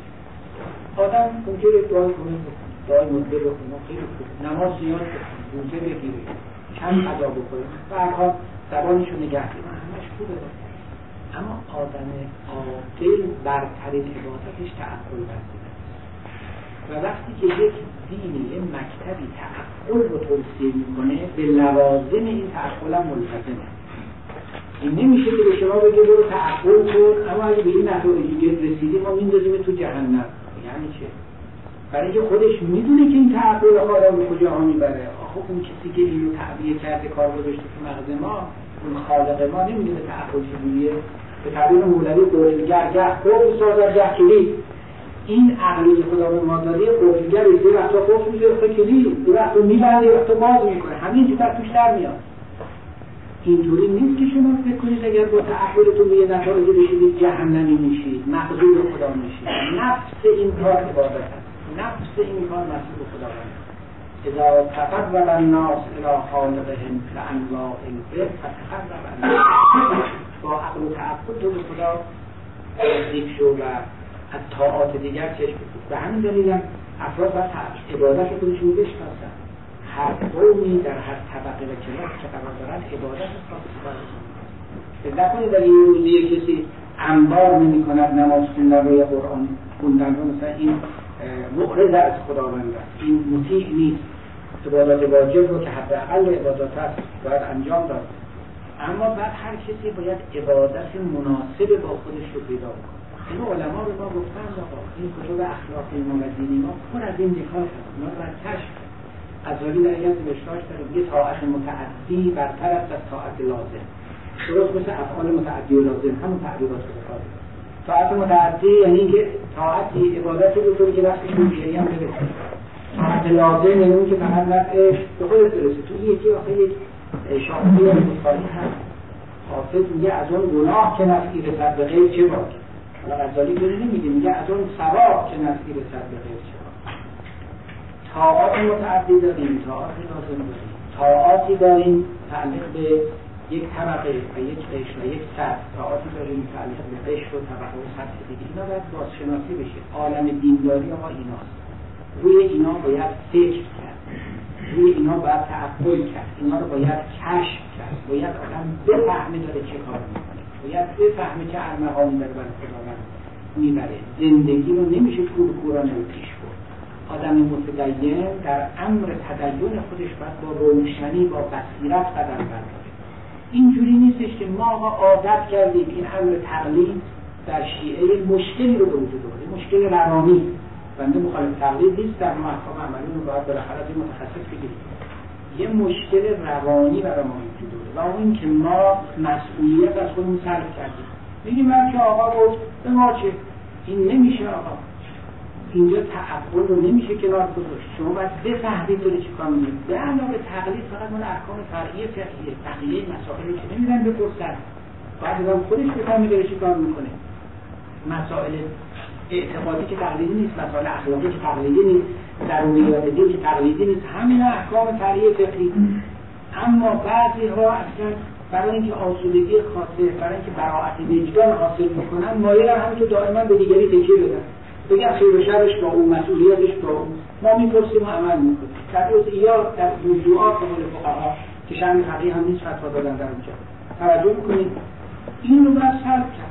آدم ممکنه دعای کنه، دعای مدبر بخونه، خیلی خوب، نماز زیاد بخونه، روزه بگیره، کم قضا بکنه، برها زبانشو نگه داره، همش خوبه. اما آدم عاقل برترین عبادتش تعقل بسته. و وقتی که یک دینی، یک مکتبی تعقل رو توصیه میکنه، به لوازم این تعقل هم ملتزمه. این نمیشه که به شما بگه برو تعقل کن، اما اگه به این نتایج رسیدی ما میندازیم تو جهنم. یعنی چه؟ برای اینکه خودش میدونه که این تعقل آدم به کجاها میبره. آخه اون کسی که اینو تعبیه کرده، کار گذاشته تو مغز ما، اون خالق ما نمیدونه تعقل چجوریه. به تعبیر مولوی قولگر گه قول سازد گه کلید. این عقلی خدا به ما داده قولگر یه وقتا قفل میذاره کلید، یه وقتا میبنده، یه وقتا باز میکنه، همین چیزا توش در میاد. اینطوری نیست که شما فکر کنید اگر با تعقلتون به یه نتایجی رسیدید جهنمی میشید، مغضوب خدا میشید. نفس این کار عبادت است، نفس این کار مسئول خداوند. اذا تقرب الناس الی خالقهم بانواع البر فتقرب الناس. با عقل و تعقل تو به خدا نزدیک شو و از طاعات دیگر چشم بپوش. به همین دلیل هم افراد باید عبادت خودشون بشناسن. هر قومی در هر طبقه و کلاس که قرار دارن عبادت خاصی دارن. نکنید در یه روزی کسی انبار نمی کند نماز خوندن و یا قرآن خوندن رو مثلا این معرض از خداوند است، این مطیع نیست. عبادات واجب رو که حداقل عبادات است باید انجام داد، اما بعد هر کسی باید عبادت مناسب با خودش رو پیدا کنه. این علما به ما گفتن آقا این کتب اخلاقی ما و دینی ما پر از این نکات هست، ما رو کشف غزالی در یک نوشته‌اش داره میگه طاعت متعدی برتر است از طاعت لازم. درست مثل افعال متعدی و لازم همون تعبیرات رو طاعت متعدی یعنی اینکه طاعتی عبادتی بکنی که وقتی شروعی هم برسه. طاعت لازم یعنی اون که فقط نفعش به خودت برسه. توی یکی آخه یک شاهدی مصطلحی هست. حافظ میگه از اون گناه که نفعی رسد به غیر چه باید؟ حالا غزالی داره نمیگه، میگه از اون ثواب که نفعی رسد به غیر چه باید؟ طاعات متعدی داریم، طاعات لازم داریم. طاعاتی داریم تعلق به یک طبقه و یک قشر و یک سطح، طاعاتی داریم تعلق به قشر و طبقه و سطح دیگه. اینا باید بازشناسی بشه. عالم دینداری ما ایناست. روی اینا باید فکر کرد، روی اینا باید تعقل کرد، اینا رو باید کشف کرد، باید آدم بفهمه داره چه کار میکنه، باید بفهمه چه ارمغانی داره برای خداوند میبره. زندگی رو نمیشه کور کورانه رو پیش برد. آدم متدین در امر تدین خودش باید با روشنی با بصیرت قدم برداره. اینجوری نیستش که ما عادت کردیم این امر تقلید در شیعه مشکلی رو به وجود آورده، مشکل روانی. بنده مخالف تقلید نیست، در محکم عملی رو باید بالاخره از متخصص بگیریم. یه مشکل روانی برای ما وجود آورده و اون که ما مسئولیت از خودمون سلب کردیم. میگیم من که آقا گفت به ما چه؟ این نمیشه آقا. اینجا تعقل رو نمیشه کنار گذاشت. شما باید بفهمید داره چی کار میکنید. به علاوه تقلید فقط مال احکام فرعی فقهیه، بقیه مسائلی که نمیدن بپرسن. باید آدم خودش بفهمه داره چی کار میکنه. مسائل اعتقادی که تقلیدی نیست، مسائل اخلاقی که تقلیدی نیست، ضروریات دین که تقلیدی نیست، همین احکام فرعی فقهی. اما بعضی ها اصلا برای اینکه آسودگی خاطر، برای اینکه براءت وجدان حاصل میکنن، مایل همینطور دائما به دیگری تکیه بدن. بگم خیر و شرش با اون، مسئولیتش با اون. ما میپرسیم و عمل میکنیم. در جزئیات در موضوعات قول فقها که شأن فقهی هم نیست فتوا دادن در اونجا. توجه میکنید این رو باید سلب کرد.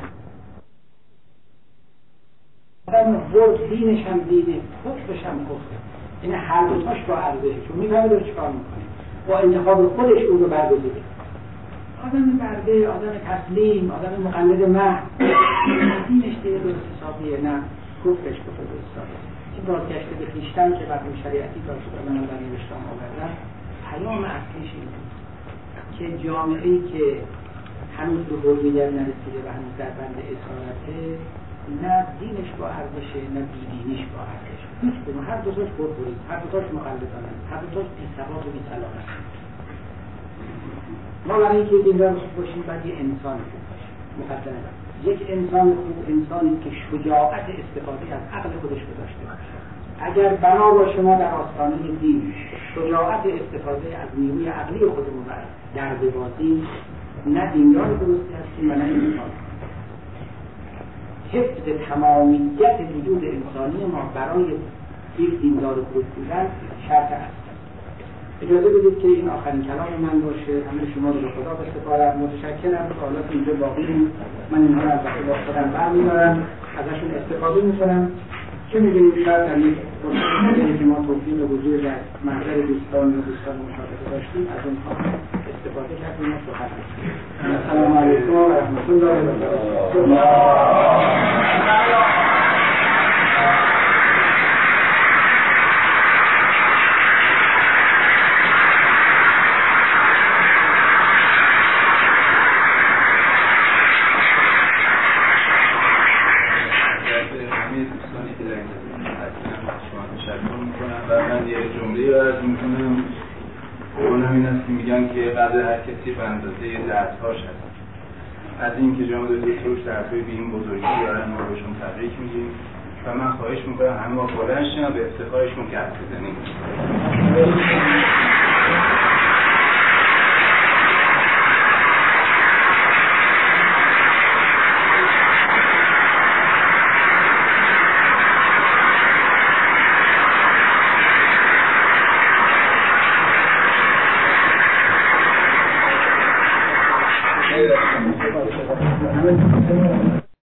آدم ورد دینش هم دینه، کفرش هم کفره. این هر دوتاش با ارزشه، چون میفهمه داره چیکار میکنه. با انتخاب خودش اون رو برگزیده. آدم برده، آدم تسلیم، آدم مقلد محض. دینش دیگه درست حسابیه، نه کفرش کفر درست حسابیه. این بازگشته به خویشتن که وقتی شریعتی کار شده منم در نوشته‌ام آوردم، پیام اصلیش این بود که جامعه‌ای که هنوز به بزرگیت نرسیده و هنوز در بند اسارته، نه دینش با ارزشه نه بیدینیش با ارزش. هیچ کدوم، هر دو تاش بربرید، هر دو تاش مقلدانه، هر دو تاش بی‌ثبات و بی‌صلاحه. ما برای اینکه دیندار خوب باشیم باید یه انسان خوب باشیم. مقدمه دارم. یک انسان خوب انسانی که شجاعت استفاده از عقل خودش رو داشته باشه. اگر بنا باشه ما در آستانه دین شجاعت استفاده از نیروی عقلی خودمون رو در ببازیم، نه دیندار درستی هستیم و نه انسان. حفظ تمامیت وجود انسانی ما برای یک دیندار خوب بودن شرط است. اجازه بدید که این آخرین کلام من باشه. همه شما رو به خدا بسپارم. متشکرم. سوالات اینجا باقی نیست. من اینها رو از با خودم برمی‌دارم، ازشون استفاده می‌کنم. چه می‌دونید شاید در یک فرصتی که ما توفیق حضور در محضر دوستان و دوستان مشاهده داشتیم از اونها استفاده کردیم و صحبت کردیم. السلام علیکم و رحمت الله و برکاته. میگن که قدر هر کسی به اندازه دردهاش هست. از این که جامعه دوست روش درسوی به این بزرگی دارن ما بهشون تبریک میگیم و من خواهش میکنم همه ما بلند شیم و به افتخارشون گرد بزنیم.